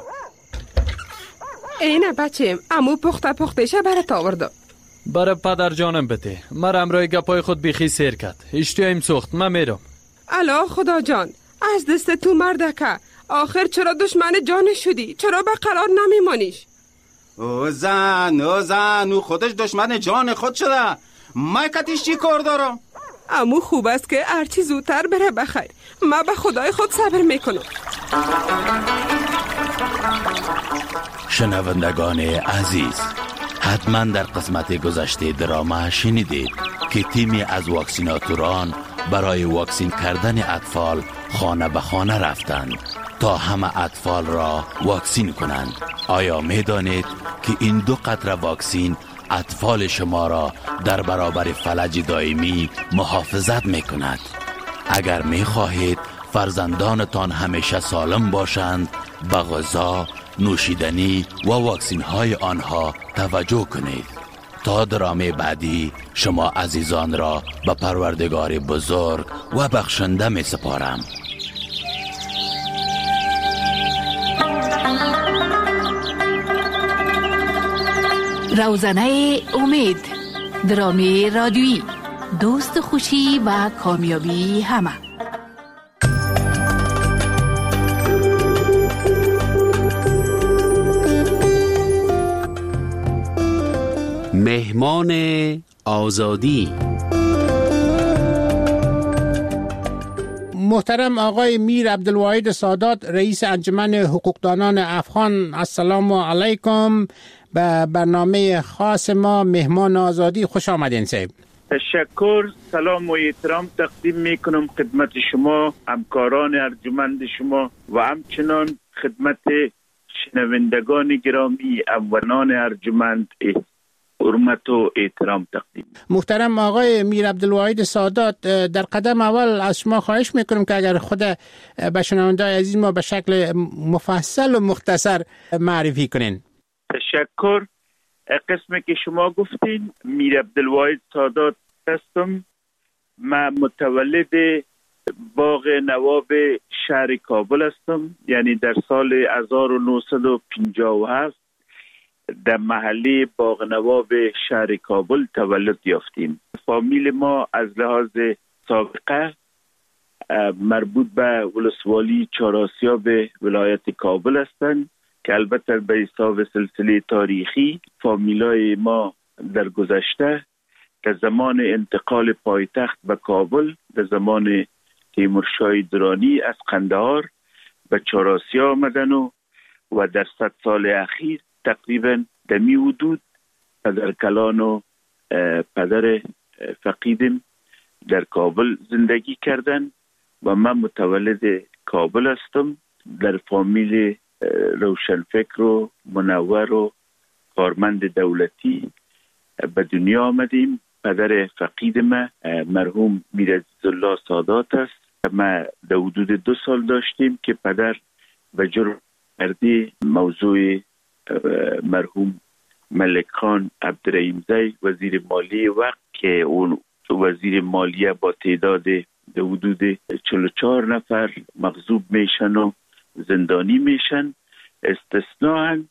اینه بچه امو پخته شه برات آورده. برای پدر جانم بده. من امرای گپای خود بیخی سیر کرد. اشتیایم سخت. من میرم. الا خدا جان، از دست تو مردکه. آخر چرا دشمن جان شدی؟ چرا به قرار نمیمانیش؟ او زن او خودش دشمن جان خود شده. من کتیش چی کار دارم؟ امو خوب است که هرچی زودتر بره بخیر. من به خدای خود صبر میکنم. شنوندگان عزیز، حتما در قسمت گذشته دراما شنیدید که تیمی از واکسیناتوران برای واکسین کردن اطفال خانه به خانه رفتند تا همه اطفال را واکسین کنند. آیا می دانید که این 2 قطره واکسین اطفال شما را در برابر فلج دائمی محافظت می کند؟ اگر می خواهید فرزندانتان همیشه سالم باشند، به غذا، نوشیدنی و واکسین های آنها توجه کنید. تا درامه بعدی شما عزیزان را به پروردگار بزرگ و بخشنده می سپارم. روزنه امید، درامی رادیویی، دوست خوشی و کامیابی همه. مهمان آزادی. محترم آقای میر عبدالواحد سادات، رئیس انجمن حقوقدانان افغان، السلام علیکم. به برنامه خاص ما مهمان آزادی خوش آمدین صاحب. تشکر، سلام و احترام تقدیم میکنم خدمت شما، همکاران ارجمند شما و همچنان خدمت شنوندگان گرامی ابوانان ارجمند حرمت و احترام تقدیم. محترم آقای میر عبدالواحد سادات، در قدم اول از شما خواهش میکنم که اگر خود به شنوندگان عزیز ما به شکل مفصل و مختصر معرفی کنین. تشکر. قسمی که شما گفتین، میر عبدالواحد سادات هستم. من متولد باغ نواب شهر کابل هستم، یعنی در سال 1957 در محله باغ نواب شهر کابل تولد یافتیم. فامیل ما از لحاظ سابقه مربوط به ولسوالی چهارآسیاب ولایت کابل هستند که البته به حساب سلسله تاریخی فامیلای ما در گذشته در زمان انتقال پایتخت به کابل در زمان تیمورشاه درانی از قندهار به چهارآسیا آمدن و در 100 سال اخیر تقریبا در می حدود پدر کلان و پدر فقیدم در کابل زندگی کردن و من متولد کابل هستم. در فامیل روشنفکر و منور و کارمند دولتی به دنیا آمدیم. پدر فقید ما مرحوم میر عزیزالله سادات است. ما در حدود 2 سال داشتیم که پدر به جرم کردی موضوع مرحوم ملک خان عبدالرحیمزی وزیر مالی وقت که اون وزیر مالیه با تعداد در حدود 44 نفر مغضوب میشن و زندانی میشن. استثناء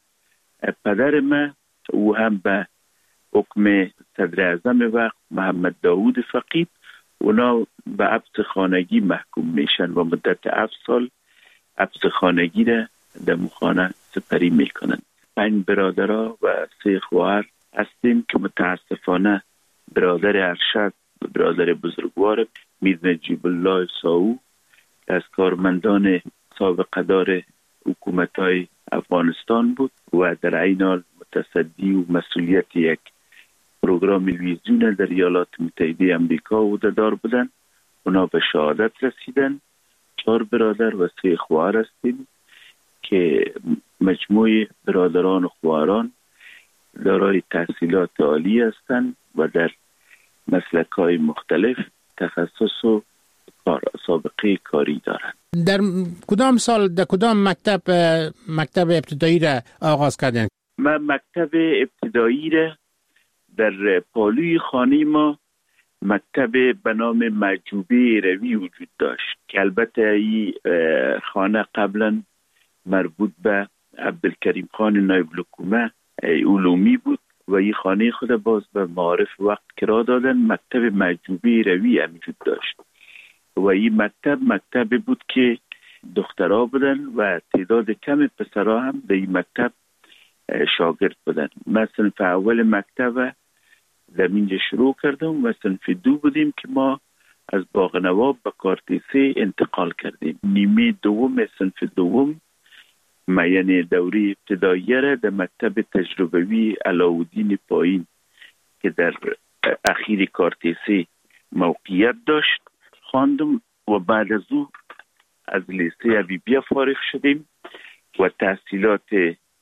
پدر ما او هم به حکم صدر اعظم وقت محمد داوود فقید اونا به حبس خانگی محکوم میشن و مدت 7 سال حبس خانگی را در خانه سپری میکنن. 5 برادرها و 3 خواهر هستیم که متاسفانه برادر ارشد برادر بزرگوار میر نجیب الله ساو از کارمندان سابقه دار حکومت‌های افغانستان بود و در این حال متصدی و مسئولیت یک پروگرام تلویزیون در ایالات متحده آمریکا عهده‌دار بودند. اونا به شهادت رسیدن. 4 برادر و 3 خواهر هستیم که مجموع برادران و خواهران دارای تحصیلات عالی هستند و در مسلک‌های مختلف تخصص و سابقه کاری دارند. در کدام سال در کدام مکتب ابتدایی را آغاز کردین؟ من مکتب ابتدایی را در پالوی خانه ما مکتب به نام معجوبه روی وجود داشت که البته این خانه قبلا مربوط به عبدالکریم خان نایب الحکومه علومی بود و این خانه خود باز به معارف وقت کرا دادن. مکتب معجوبه روی هم وجود داشت و این مکتب بود که دخترها بودن و تعداد کم پسرها هم در این مکتب شاگرد بودن. من صنف اول مکتب در اینجا شروع کردم و صنف 2 بودیم که ما از باغ نواب به کارتیسه انتقال کردیم. نیمه دوم صنف دوم ما یعنی دوره ابتداییه را در مکتب تجربوی علاءالدین پایین که در اخیر کارتیسه موقعیت داشت خواندم و بعد از او از لیسه حبیبیه فارغ شدیم و تحصیلات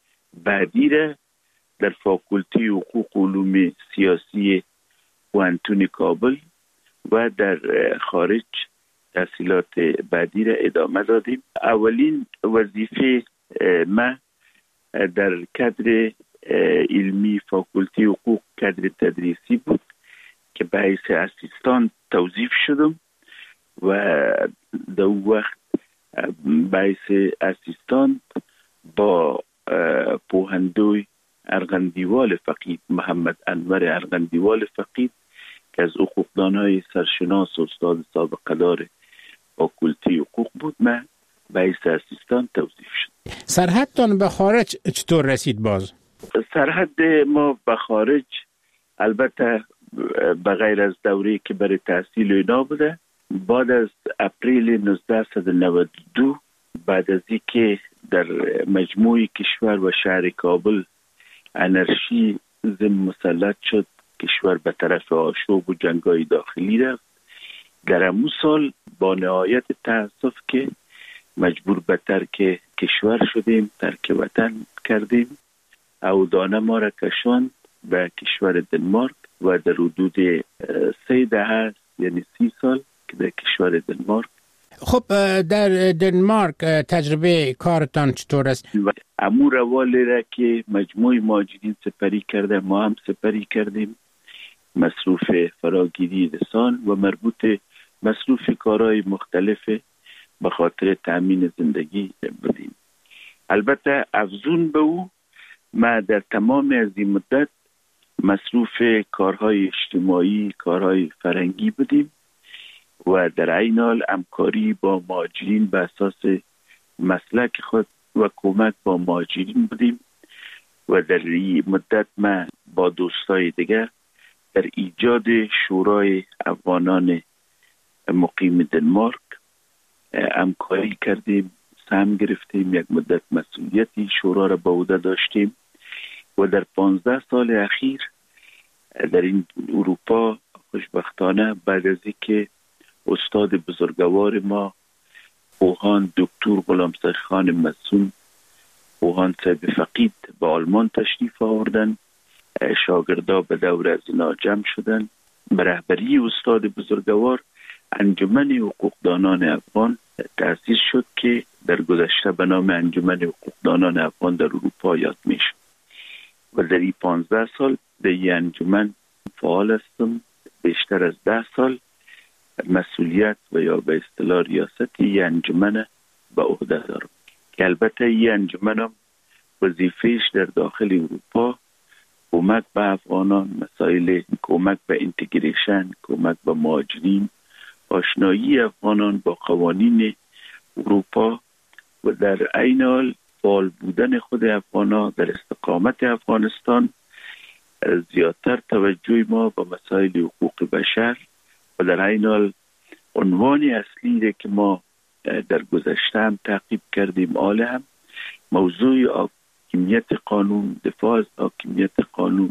بعدی را در فاکولته حقوق و علوم سیاسی پوهنتون کابل و در خارج تحصیلات بعدی را ادامه دادیم. اولین وظیفه ما در کادر علمی فاکولته حقوق کادر تدریسی بود که به حیث اسیستان توظیف شدم و در وقت به حیث اسیستان با پوهندوی ارغندیوال فقید محمد انور ارغندیوال فقید که از حقوقدانهای سرشناس و استاد سابقه دار فاکولته حقوق بود من به حیث اسیستان توظیف شد. سرحدتان به خارج چطور رسید باز؟ سرحد ما به خارج البته به غیر از دوره که برای تحصیل اینا بوده، بعد از اپریل 1992 بعد از اینکه در مجموع کشور و شهر کابل انرژی مسلط شد، کشور به طرف آشوب و جنگای داخلی رفت. در همون سال با نهایت تأسف که مجبور به ترک کشور شدیم، ترک وطن کردیم. اودانه ما را کشاند به کشور دنمارک و در حدود 3 دهه یعنی 30 سال که در کشور دنمارک. خب در دنمارک تجربه کارتان چطور است؟ امور روالی را که مجموع مهاجرین سپری کرده ما هم سپری کردیم. مصروف فراگیری لسان و مربوط مصروف کارهای مختلف به خاطر تأمین زندگی بودیم. البته افزون به او ما در تمام از این مدت مصروف کارهای اجتماعی، کارهای فرهنگی بودیم و در این حال همکاری با مهاجرین به اساس مسلک خود و کمک با مهاجرین بودیم و در این مدت ما با دوستای دیگر در ایجاد شورای افغانان مقیم دنمارک همکاری کردیم، سهم گرفتیم، یک مدت مسئولیتی شورا را به عهده داشتیم و در 15 سال اخیر در این اروپا خوشبختانه بعد از اینکه استاد بزرگوار ما پوهان دکتر غلامسرخان مسون اوهان صاحب فقید به آلمان تشریف آوردن. شاگردا به دور از اینا جمع شدن. به رهبری استاد بزرگوار انجمن حقوقدانان افغان تأسیس شد که در گذشته به نام انجمن حقوقدانان افغان در اروپا یاد می شد و در این 15 سال در این انجمن فعال هستم. بیشتر از 10 سال مسئولیت و یا به اصطلاح ریاست این انجمن به عهده دارم که البته این انجمن هم وظیفه‌اش در داخل اروپا کمک به افغانان، مسائل کمک به اینتگریشن، کمک به مهاجرین، آشنایی افغانان با قوانین اروپا و در عین حال فعال بودن خود افغانان در استقامت افغانستان، زیادتر توجه ما به مسائل حقوق بشر و در عین حال عنوان اصلی که ما در گذشته هم تعقیب کردیم آل هم موضوع حاکمیت قانون، دفاع از حاکمیت قانون،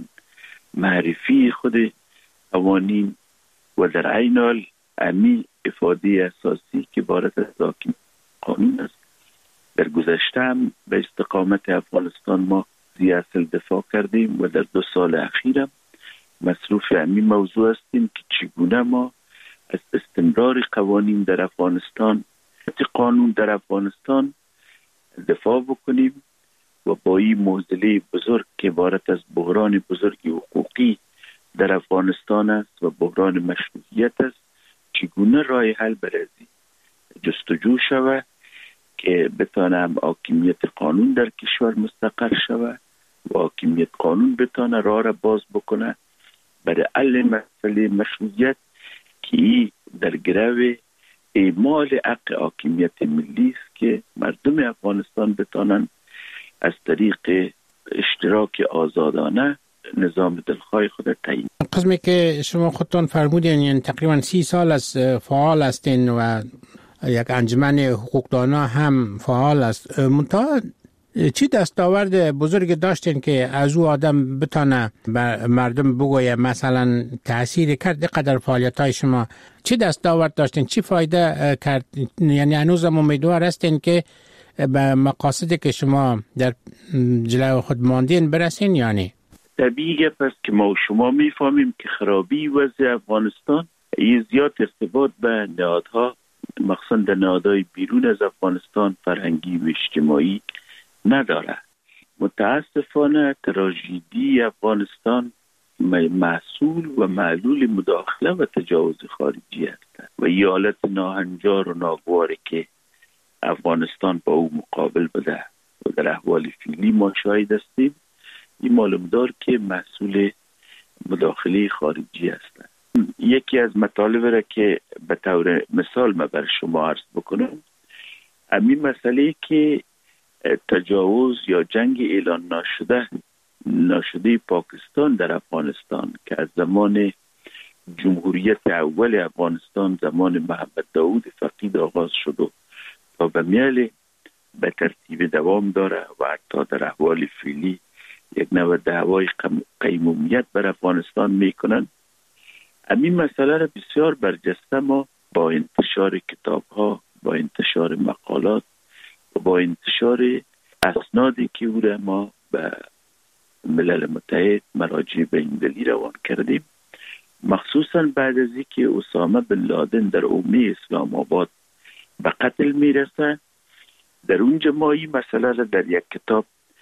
معرفی خود قوانین و در عین حال امی افاده اساسی که عبارت از حاکمیت قانون است. در گذشته هم به استقامت افغانستان ما زی اصل دفاع کردیم و در 2 سال اخیرم مصروف امی موضوع هستیم که چگونه ما از استمرار قوانین در افغانستان، قانون در افغانستان دفاع بکنیم و با این معضله بزرگ که عبارت از بحران بزرگ حقوقی در افغانستان است و بحران مشروعیت است چگونه راه حل برازی جستجو شود که بتانه حاکمیت قانون در کشور مستقر شود و حاکمیت قانون بتانه راه را باز بکنه برای حل مسئله مشروعیت که در گرو اعمال حق حاکمیت ملی است که مردم افغانستان بتانن از طریق اشتراک آزادانه نظام دلخواه خود تعیین. قسمی که شما خودتان فرمودین یعنی تقریبا 30 سال از فعال هستین و یک انجمن حقوقدانا هم فعال است. منتها چی دستاورد بزرگ داشتین که از او آدم بتانه مردم بگویه مثلا تأثیر کرد قدر فعالیت های شما؟ چی دستاورد داشتین؟ چی فایده کرد؟ یعنی هنوز هم امیدوار هستین که به مقاصدی که شما در جلوی خود ماندین برسین یا نه؟ طبیعیه پس که ما و شما میفهمیم که خرابی وضع افغانستان یه زیاد ارتباط به نهادها مخصوصا در نهادهای بیرون از افغانستان فرهنگی و اجتماعی نداره. متاسفانه تراژدی افغانستان محصول و معلول مداخله و تجاوز خارجی است و یه حالت ناهنجار و ناگواری که افغانستان با او مقابل بده و در احوال فعلی ما شاهد هستیم این معلوم دار که محصول مداخله خارجی است. یکی از مطالب را که به طور مثال من بر شما عرض بکنم همین مسئله که تجاوز یا جنگ اعلان ناشده پاکستان در افغانستان که از زمان جمهوریت اول افغانستان زمان محمد داود فقید آغاز شد و تا به میل به ترتیب دوام داره و حتی در احوال فعلی یک نوع دعوای قیمومیت بر افغانستان میکنن. همین مسئله را بسیار برجسته ما با انتشار کتاب ها، با انتشار مقالات و با انتشار اسنادی که او را ما به ملل متحد مراجع بین‌المللی روان کردیم، مخصوصا بعد از اینکه اسامه بن لادن در اومه اسلام آباد به قتل میرسه در اونجا ما این مسئله را در یک کتاب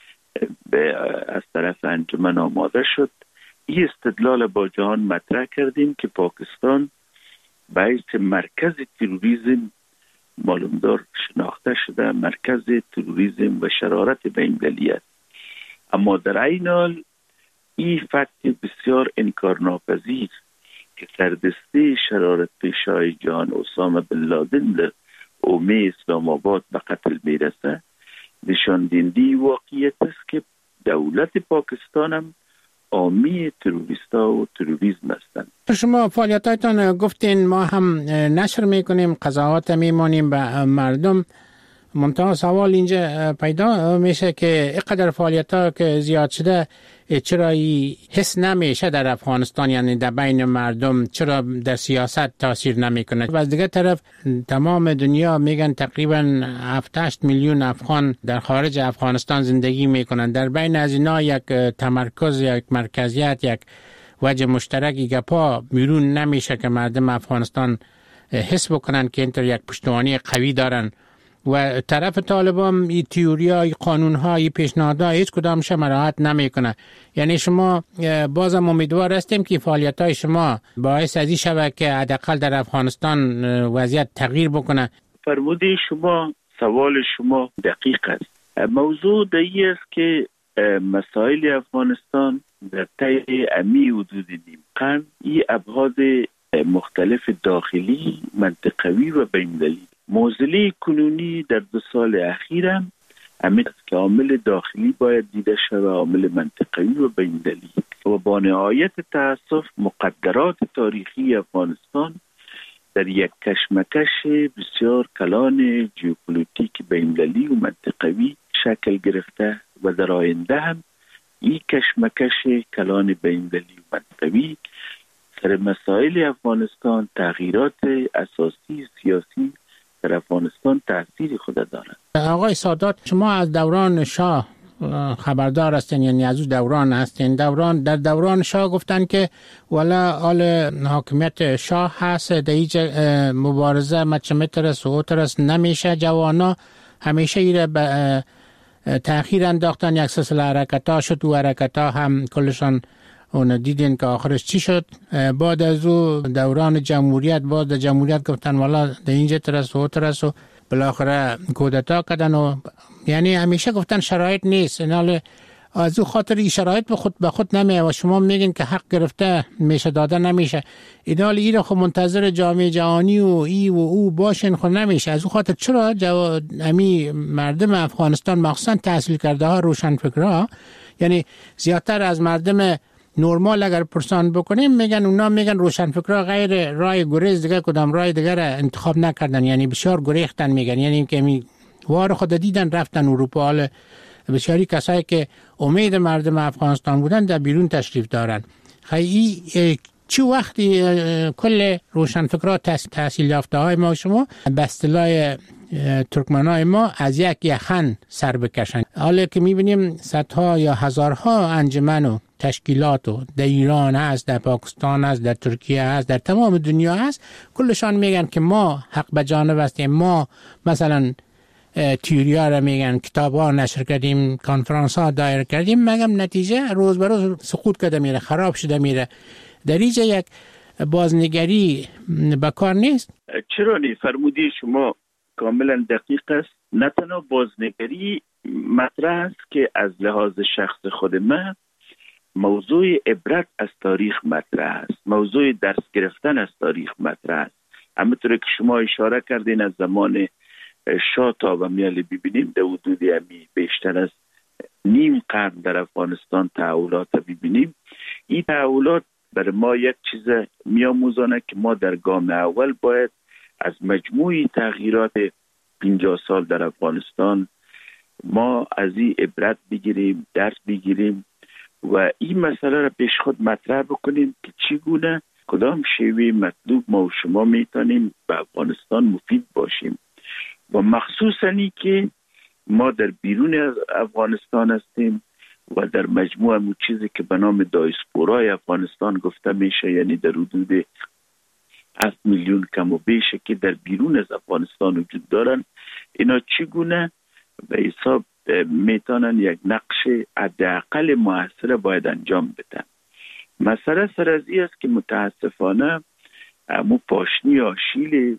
از طرف انجمن آماده شد. این استدلال با جهان مطرح کردیم که پاکستان باعث مرکز تروریسم معلومدار شناخته شده، مرکز تروریسم و شرارت بین‌المللی است. اما در عین حال این فکت بسیار انکارناپذیر که سردسته شرارت پیشای جهان اسامه بن لادن در اومه اسلام آباد به قتل میرسه نشان دهنده واقعیت است که دولت پاکستان هم حامی تروریستا و تروریسم هستند. شما فعالیتاتان گفتین ما هم نشر میکنیم، قضاوت میمانیم به مردم منتها سوال اینجا پیدا میشه که اینقدر فعالیت ها که زیاد شده چرا حس نمیشه در افغانستان، یعنی در بین مردم چرا در سیاست تاثیر نمیکنه؟ و از دیگه طرف تمام دنیا میگن تقریبا 7-8 میلیون افغان در خارج افغانستان زندگی میکنن. در بین از اینا یک تمرکز، یک مرکزیت، یک وجه مشترکی گپا بیرون نمیشه که مردم افغانستان حس بکنن که اینطور یک پشتوانی قوی دارن. و طرف طالبان این تئوریا، این قانون‌ها، این پیشنهادها هیچ کدامش مراعات نمیکنه. یعنی شما بازم امیدوار هستیم که فعالیت‌های شما باعث ازی شود که حداقل در افغانستان وضعیت تغییر بکنه. فرموده شما، سوال شما دقیق است. موضوع دایی است که مسائل افغانستان در طی امی حدود نیم قرن این ابعاد مختلف داخلی، منطقوی و بین‌المللی. معضله کنونی در 2 سال اخیر هم همین است که عامل داخلی باید دیده شود، عامل منطقوی و بین‌المللی. و با نهایت تأسف مقدرات تاریخی افغانستان در یک کشمکش بسیار کلان ژئوپلیتیک بین‌المللی و منطقوی شکل گرفته و در آینده هم این کشمکش کلان بین‌المللی و منطقوی سر مسائل افغانستان، تغییرات اساسی سیاسی در افغانستان تأثیر خود دارد. آقای سادات، شما از دوران شاه خبردار هستین، یعنی از اون دوران هستین. در دوران شاه گفتن که والا آل حاکمیت شاه هست، در هیچ مبارزه مچمترس و اوترس نمیشه. جوانا همیشه ایره به تأخیر انداختن. یک سلسله حرکت ها شد و حرکت ها هم کلشان اون دیدین که آخرش چی شد. بعد از او دوران جمهوریت، بعد از جمهوریت گفتن والا در اینجا ترس و ترس و بالاخره کودتا کردن و یعنی همیشه گفتن شرایط نیست. اینال از او خاطر این شرایط به خود نمیه و شما میگین که حق گرفته میشه داده نمیشه. اینال این خب منتظر جامعه جهانی و ای و او باشین خود نمیشه. از او خاطر چرا امی مردم افغانستان مخصوصا تحصیل کرده ها، روشنفکرها، یعنی زیادتر از مردم نورمال اگر پرسان بکنیم میگن اونا میگن روشنفکرها غیر راه گریز دیگه کدام راه دیگه را انتخاب نکردن، یعنی بسیار گریختن. میگن یعنی که وار خود دیدن رفتن اروپا. بسیاری کسایی که امید مردم افغانستان بودن در بیرون تشریف دارن. خیلی چه وقتی کل روشنفکرها تحصیل یافته های ما شما به اصطلاح ترکمنای ما از یک یخن سر بکشن. حالا که میبینیم صدها یا هزارها انجمن و تشکیلات در ایران هست، در پاکستان هست، در ترکیه هست، در تمام دنیا هست، کلشان میگن که ما حق به جانب هستیم. ما مثلا تیوریا را میگن، کتاب ها نشر کردیم، کنفرانس ها دایر کردیم، مگم نتیجه روز به روز سقوط کرده میره، خراب شده میره. در اینجا یک بازنگری بکار نیست؟ چرا نی؟ فرمودی شما کاملا دقیق است. نه تنها بازنگری مطرح است که از لحاظ شخص خود من موضوع عبرت از تاریخ مطرح است، موضوع درس گرفتن از تاریخ مطرح است. همونطور که شما اشاره کردین از زمان شاه تا و میال ببینیم در حدود بیشتر از نیم قرن در افغانستان تحولات ببینیم. این تحولات برای ما یک چیز میاموزانه که ما در گام اول باید از مجموعی تغییرات 50 سال در افغانستان ما از این عبرت بگیریم، درس بگیریم و این مسئله را پیش خود مطرح بکنیم که چگونه کدام شیوه مطلوب ما و شما میتونیم به افغانستان مفید باشیم و مخصوصا ای که ما در بیرون از افغانستان هستیم و در مجموع همون چیزی که به نام دایسپورای افغانستان گفته میشه، یعنی در حدود 7 میلیون کم و بیشه که در بیرون از افغانستان وجود دارن، اینا چگونه به حساب میتونن یک نقش حداقل موثر باید انجام بدن. مسئله سر از این است که متاسفانه مو پاشنی آشیل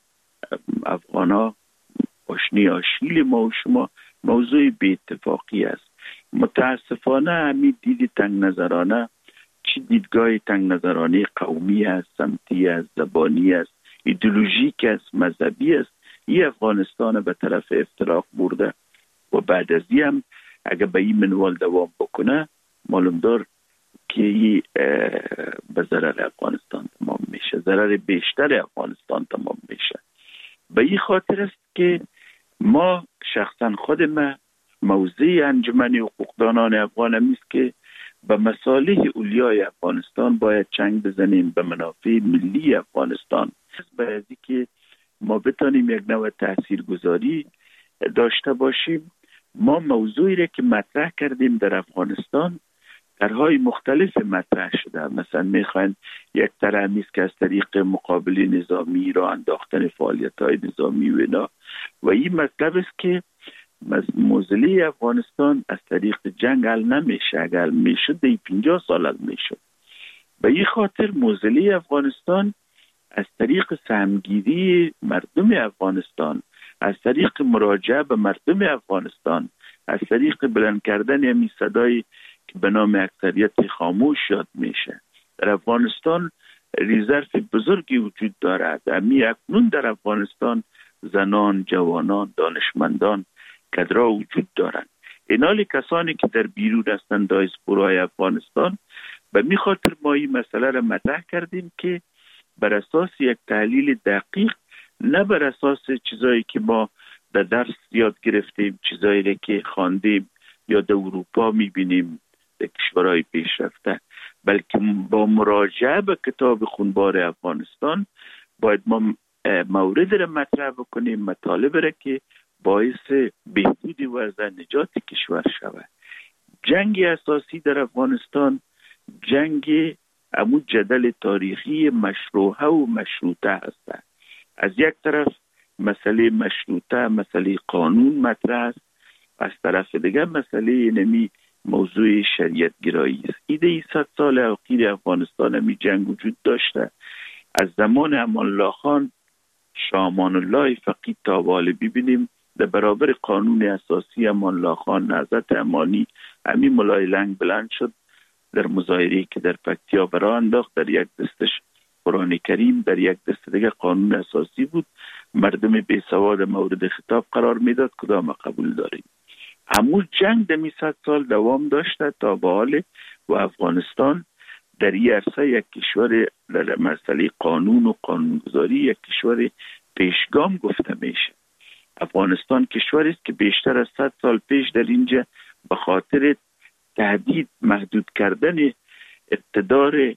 افغانا، پاشنی آشیل ما و شما موضوع بی اتفاقی است. متاسفانه همین دید تنگ نظرانه، چی دیدگاه تنگ نظرانه قومی است، سمتی است، زبانی است، ایدئولوژیک است، مذهبی است، این افغانستان به طرف افتراق برده و بعد از این هم اگر به این منوال دوام بکنه معلوم دار که این به ضرر افغانستان تمام میشه، ضرر بیشتر افغانستان تمام میشه. به این خاطر است که ما شخصا خود ما موضع انجمن حقوقدانان افغان است که به مصالح اولیای افغانستان باید چنگ بزنیم به منافع ملی افغانستان. باید که ما بتانیم یک نوع تاثیرگذاری داشته باشیم. ما موضوعی را که مطرح کردیم در افغانستان طرح‌های مختلف مطرح شده. مثلا میخواین یک طرح نیست که از طریق مقابله نظامی را انداختن فعالیت‌های نظامی و اینا، و این مطلب است که موزلی افغانستان از طریق جنگ حل نمیشه. اگر میشد دی 50 سال حل میشد. به این خاطر موزلی افغانستان از طریق سهمگیری مردم افغانستان، از طریق مراجعه به مردم افغانستان، از طریق بلند کردن همین صدای که به نام اکثریت خاموش یاد میشه. در افغانستان ریزرو بزرگی وجود دارد. اکنون در افغانستان زنان، جوانان، دانشمندان کدرها وجود دارند. اینالی کسانی که در بیرون هستند دایسپورای افغانستان، به می خاطر ما این مسئله را مطرح کردیم که بر اساس یک تحلیل دقیق، نه بر اساس چیزایی که ما در درس یاد گرفتیم، چیزایی که خواندیم یا در اروپا میبینیم در کشورهای پیشرفته، بلکه با مراجعه به کتاب خونبار افغانستان باید ما مورد را مطرح بکنیم، مطالب را که باعث بهبود وضع نجات کشور شود. جنگ اساسی در افغانستان جنگ امو جدل تاریخی مشروعه و مشروطه هست. از یک طرف مسئله مشروطه، مسئله قانون مطرح است، از طرف دیگر مسئله نمی موضوع شریعت گرایی است. ایده 100 سال اخیر افغانستان همی جنگ وجود داشته. از زمان امان الله خان، شاه امان الله فقید تا بالا ببینیم در برابر قانون اساسی امان الله خان نهضت امانی همین ملای لنگ بلند شد در مظاهره‌ای که در پکتیا برآ انداخت. در یک دستش قرآن کریم، در یک دست دیگه قانون اساسی بود. مردم بی سواد مورد خطاب قرار میداد، کدام قبول داریم. همون جنگ دمی 100 سال دوام داشته تا به حال و افغانستان در این عرصه یک کشور در مسئله قانون و قانونگذاری یک کشور پیشگام گفته میشه. افغانستان کشوری است که بیشتر از 100 سال پیش در اینجا به خاطر تهدید محدود کردن اقتدار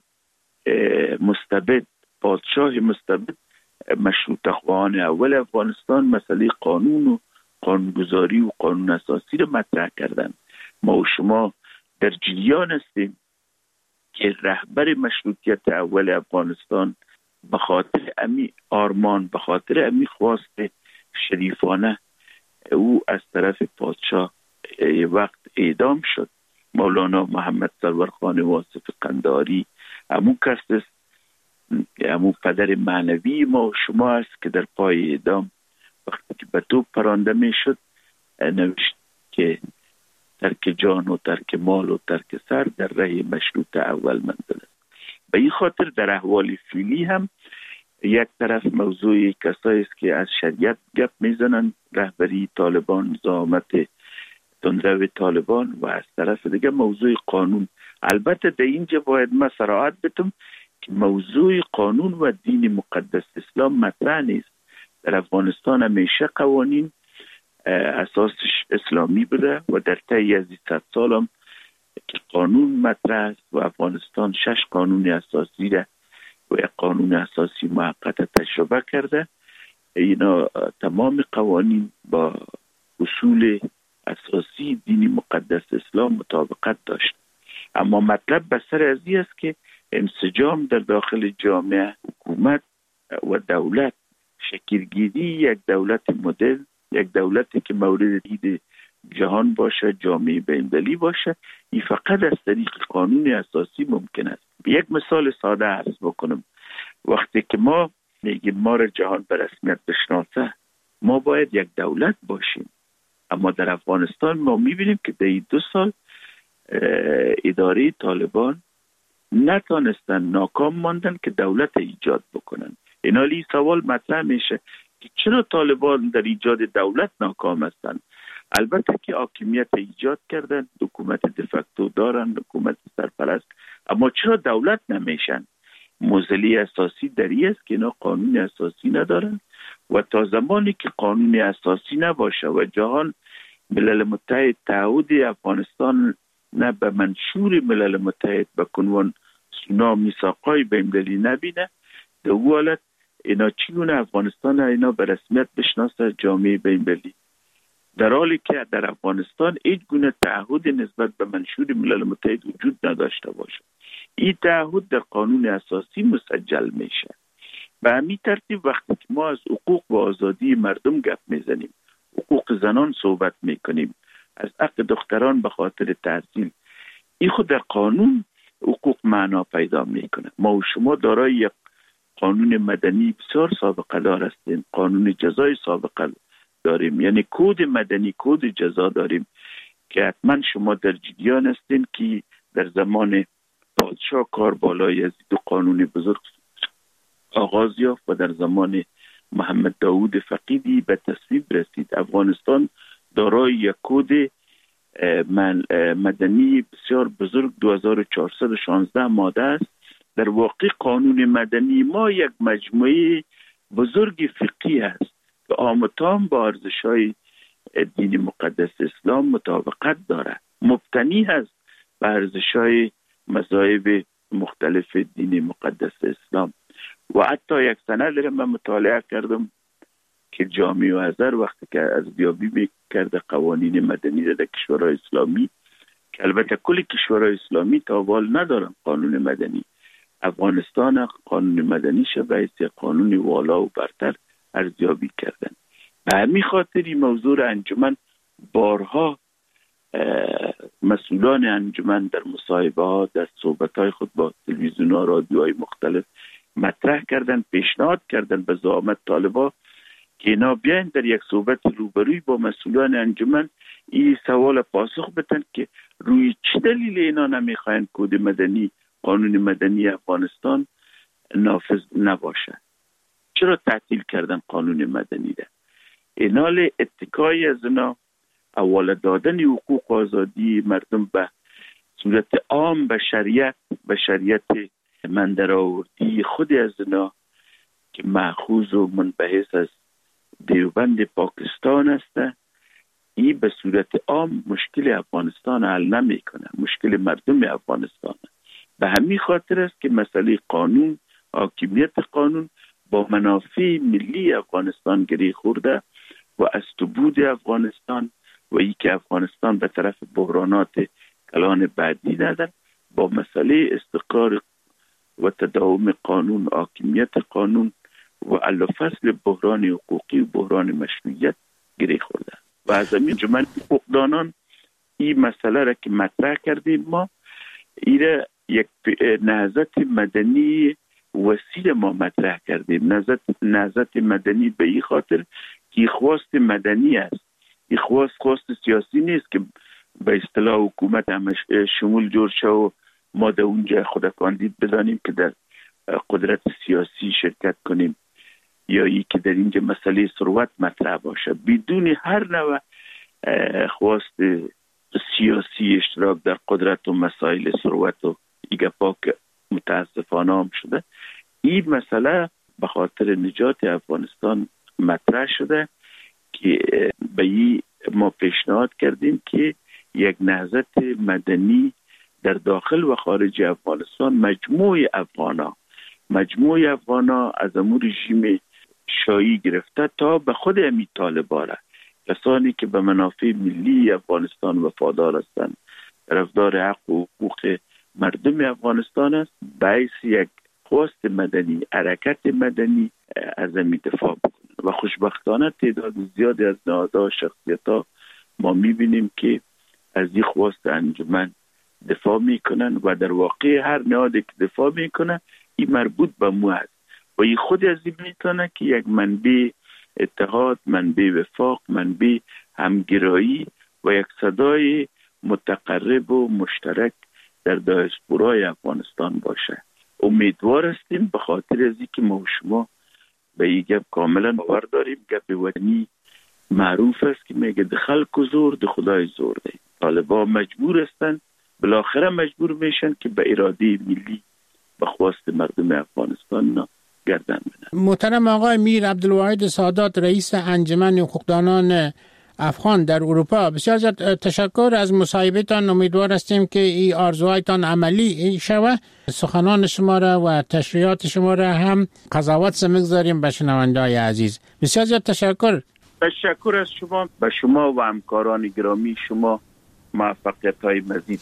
مستبد، پادشاه مستبد، مشروطه خواهان اول افغانستان مسئله قانون و قانونگذاری و قانون اساسی رو مطرح کردن. ما و شما در جریان هستیم که رهبر مشروطیت اول افغانستان به خاطر امی آرمان، به خاطر امی خواست شریفانه او از طرف پادشاه وقت اعدام شد. مولانا محمد سرور خان واصف قنداری همون کس است، همون پدر معنوی ما و شما است که در پای اعدام وقتی که به توپ پرانده می شد نوشت که ترک جان و ترک مال و ترک سر در ره مشروط اول منزل است. به این خاطر در احوال فعلی هم یک طرف موضوع کسایی است که از شریعت گپ میزنند، رهبری طالبان، زعامت تندرو طالبان، و از طرف دیگه موضوع قانون. البته در اینجا باید ما صراحت بتم که موضوع قانون و دین مقدس اسلام مطرح نیست. در افغانستان همیشه قوانین اساسش اسلامی بوده و در طی از 100 سال هم که قانون مطرح است و افغانستان 6 قانون اساسی را و یک قانون اساسی موقت تجربه کرده. اینا تمام قوانین با اصول اساسی دین مقدس اسلام مطابقت داشت. اما مطلب بسر از این است که انسجام در داخل جامعه، حکومت و دولت، شکلگیری یک دولت مدل، یک دولتی که مورد دید جهان باشه، جامعه بین‌المللی باشه، این فقط از طریق قانون اساسی ممکن است. یک مثال ساده عرض بکنم. وقتی که ما میگیم ما را جهان به رسمیت بشناسه، ما باید یک دولت باشیم. اما در افغانستان ما میبینیم که در 2 سال اداره طالبان نتانستن، ناکام ماندن که دولت ایجاد بکنن. اینالی سوال مطرح میشه که چرا طالبان در ایجاد دولت ناکام هستند؟ البته که حاکمیت ایجاد کردن، حکومت دفکتو دارن، حکومت سرپرست، اما چرا دولت نمیشن؟ موزلی اساسی در این است که اینا قانون اساسی ندارن و تا زمانی که قانون اساسی نباشه و جهان ملل متحد تعهد افغانستان نه به منشور ملل متحد به کنوان سونا میثاقای بین‌المللی نبینه، در او حالت اینا چگونه افغانستان اینا به رسمیت بشناسه از جامعه بین‌المللی، در حالی که در افغانستان هیچ گونه تعهد نسبت به منشور ملل متحد وجود نداشته باشه. این تعهد در قانون اساسی مسجل میشه. به همین ترتیب وقتی که ما از حقوق و آزادی مردم گپ میزنیم، حقوق زنان صحبت میکنیم، از حق دختران به خاطر تحصیل، این خود در قانون حقوق معنا پیدا میکنه. ما و شما دارای یک قانون مدنی بسیار سابقه دار هستیم، قانون جزای سابقه داریم، یعنی کد مدنی، کد جزا داریم که حتما شما در جریان هستین که در زمان پادشاه کاربالای یزید و قانون بزرگ آغاز یافت و در زمان محمد داود فقیدی به تصویب رسید. افغانستان دارای یک کد مدنی بسیار بزرگ 2416 ماده است. در واقع قانون مدنی ما یک مجموعه بزرگ فقهی است که آمتام با ارزش‌های دین مقدس اسلام مطابقت دارد، مبتنی است بر ارزش‌های مذاهب مختلف دین مقدس اسلام. و حتی یک سند را من مطالعه کردم که جامع ازهر وقتی که ارزیابی می‌کرده قوانین مدنی در کشورهای اسلامی، که البته کل کشورهای اسلامی تا حال ندارن قانون مدنی، افغانستان قانون مدنی شبه قانون والا و برتر ارزیابی کردن. به همین خاطر این موضوع انجمن بارها مسئولان انجمن در مصاحبه ها، در صحبت های خود با تلویزیون ها، رادیوهای مختلف مطرح کردن، پیشنهاد کردن به زعامت طالبا که اینا بیاین در یک صحبت روبروی با مسئولان انجمن این سوال پاسخ بدن که روی چه دلیل اینا نمیخواین کد مدنی، قانون مدنی افغانستان نافذ نباشه، چرا تعطیل کردن قانون مدنی ده. اینال اتکای از اینا اول دادن حقوق و آزادی مردم به صورت عام به شریعت من در آوردی خود از اینا که مأخوذ و منبعث از دیوبند پاکستان است، این به صورت عام مشکل افغانستان حل نمیکنه، مشکل مردم افغانستان. به همین خاطر است که مسئله قانون، حاکمیت قانون با منافع ملی افغانستان گره خورده و از بود افغانستان و ای که افغانستان به طرف بحرانات کلان بعدی ندن با مسئله استقرار و تداوم قانون، حاکمیت قانون و حل و فصل بحران حقوقی و بحران مشروعیت گره خورده. و از همین جمعیت حقوقدانان این مسئله را که مطرح کردیم ما، این یک نهضت مدنی وسیله ما مطرح کردیم. نهضت مدنی به این خاطر که خواست مدنی است، این خواست سیاسی نیست که به اصطلاح حکومت همش شمول جور شه و ما در اونجا خود کاندید بدانیم که در قدرت سیاسی شرکت کنیم یا ای که در اینجا مسئله ثروت مطرح باشه. بدون هر نوع خواست سیاسی اشتراک در قدرت و مسائل ثروت و ایگه پاک متاسفانه هم شده. این مسئله به خاطر نجات افغانستان مطرح شده که به این ما پیشنهاد کردیم که یک نهضت مدنی در داخل و خارج افغانستان مجموع افغانا از امور رژیم شاهی گرفته تا به خود امی طالبان، کسانی که به منافع ملی افغانستان وفادار هستند، طرفدار حق و حقوق مردم افغانستان است، باعث یک خواست مدنی، حرکت مدنی از امی دفاع بکنند. و خوشبختانه تعداد زیادی از نهادها، شخصیت‌ها ما می‌بینیم که از این خواست انجمن دفاع میکنن و در واقع هر نهادی که دفاع میکنه این مربوط به مو است و این خود از این میتونه که یک منبع اتحاد، منبع وفاق، منبع همگرایی و یک صدای متقرب و مشترک در دیاسپورای افغانستان باشه. امیدوار هستیم به خاطر از اینکه ما و شما به این گپ کاملا باور داریم. گپ وطنی معروف است که میگه ده خلق زور ده خدای زور ده. طالبا مجبور هستند، بالاخره مجبور میشن که به اراده ملی، به خواست مردم افغانستان گردن بدن. محترم آقای میر عبدالواحد سادات، رئیس انجمن حقوقدانان افغان در اروپا، بسیار زیاد تشکر از مصاحبهتان. امیدوار هستیم که این آرزوهایتان عملی شود. سخنان شما را و تشریحات شما را هم قضاوت سمگذاریم به شنونده‌های عزیز. بسیار زیاد تشکر. تشکر از شما. به شما و همکاران گرامی شما موفقیت های مزید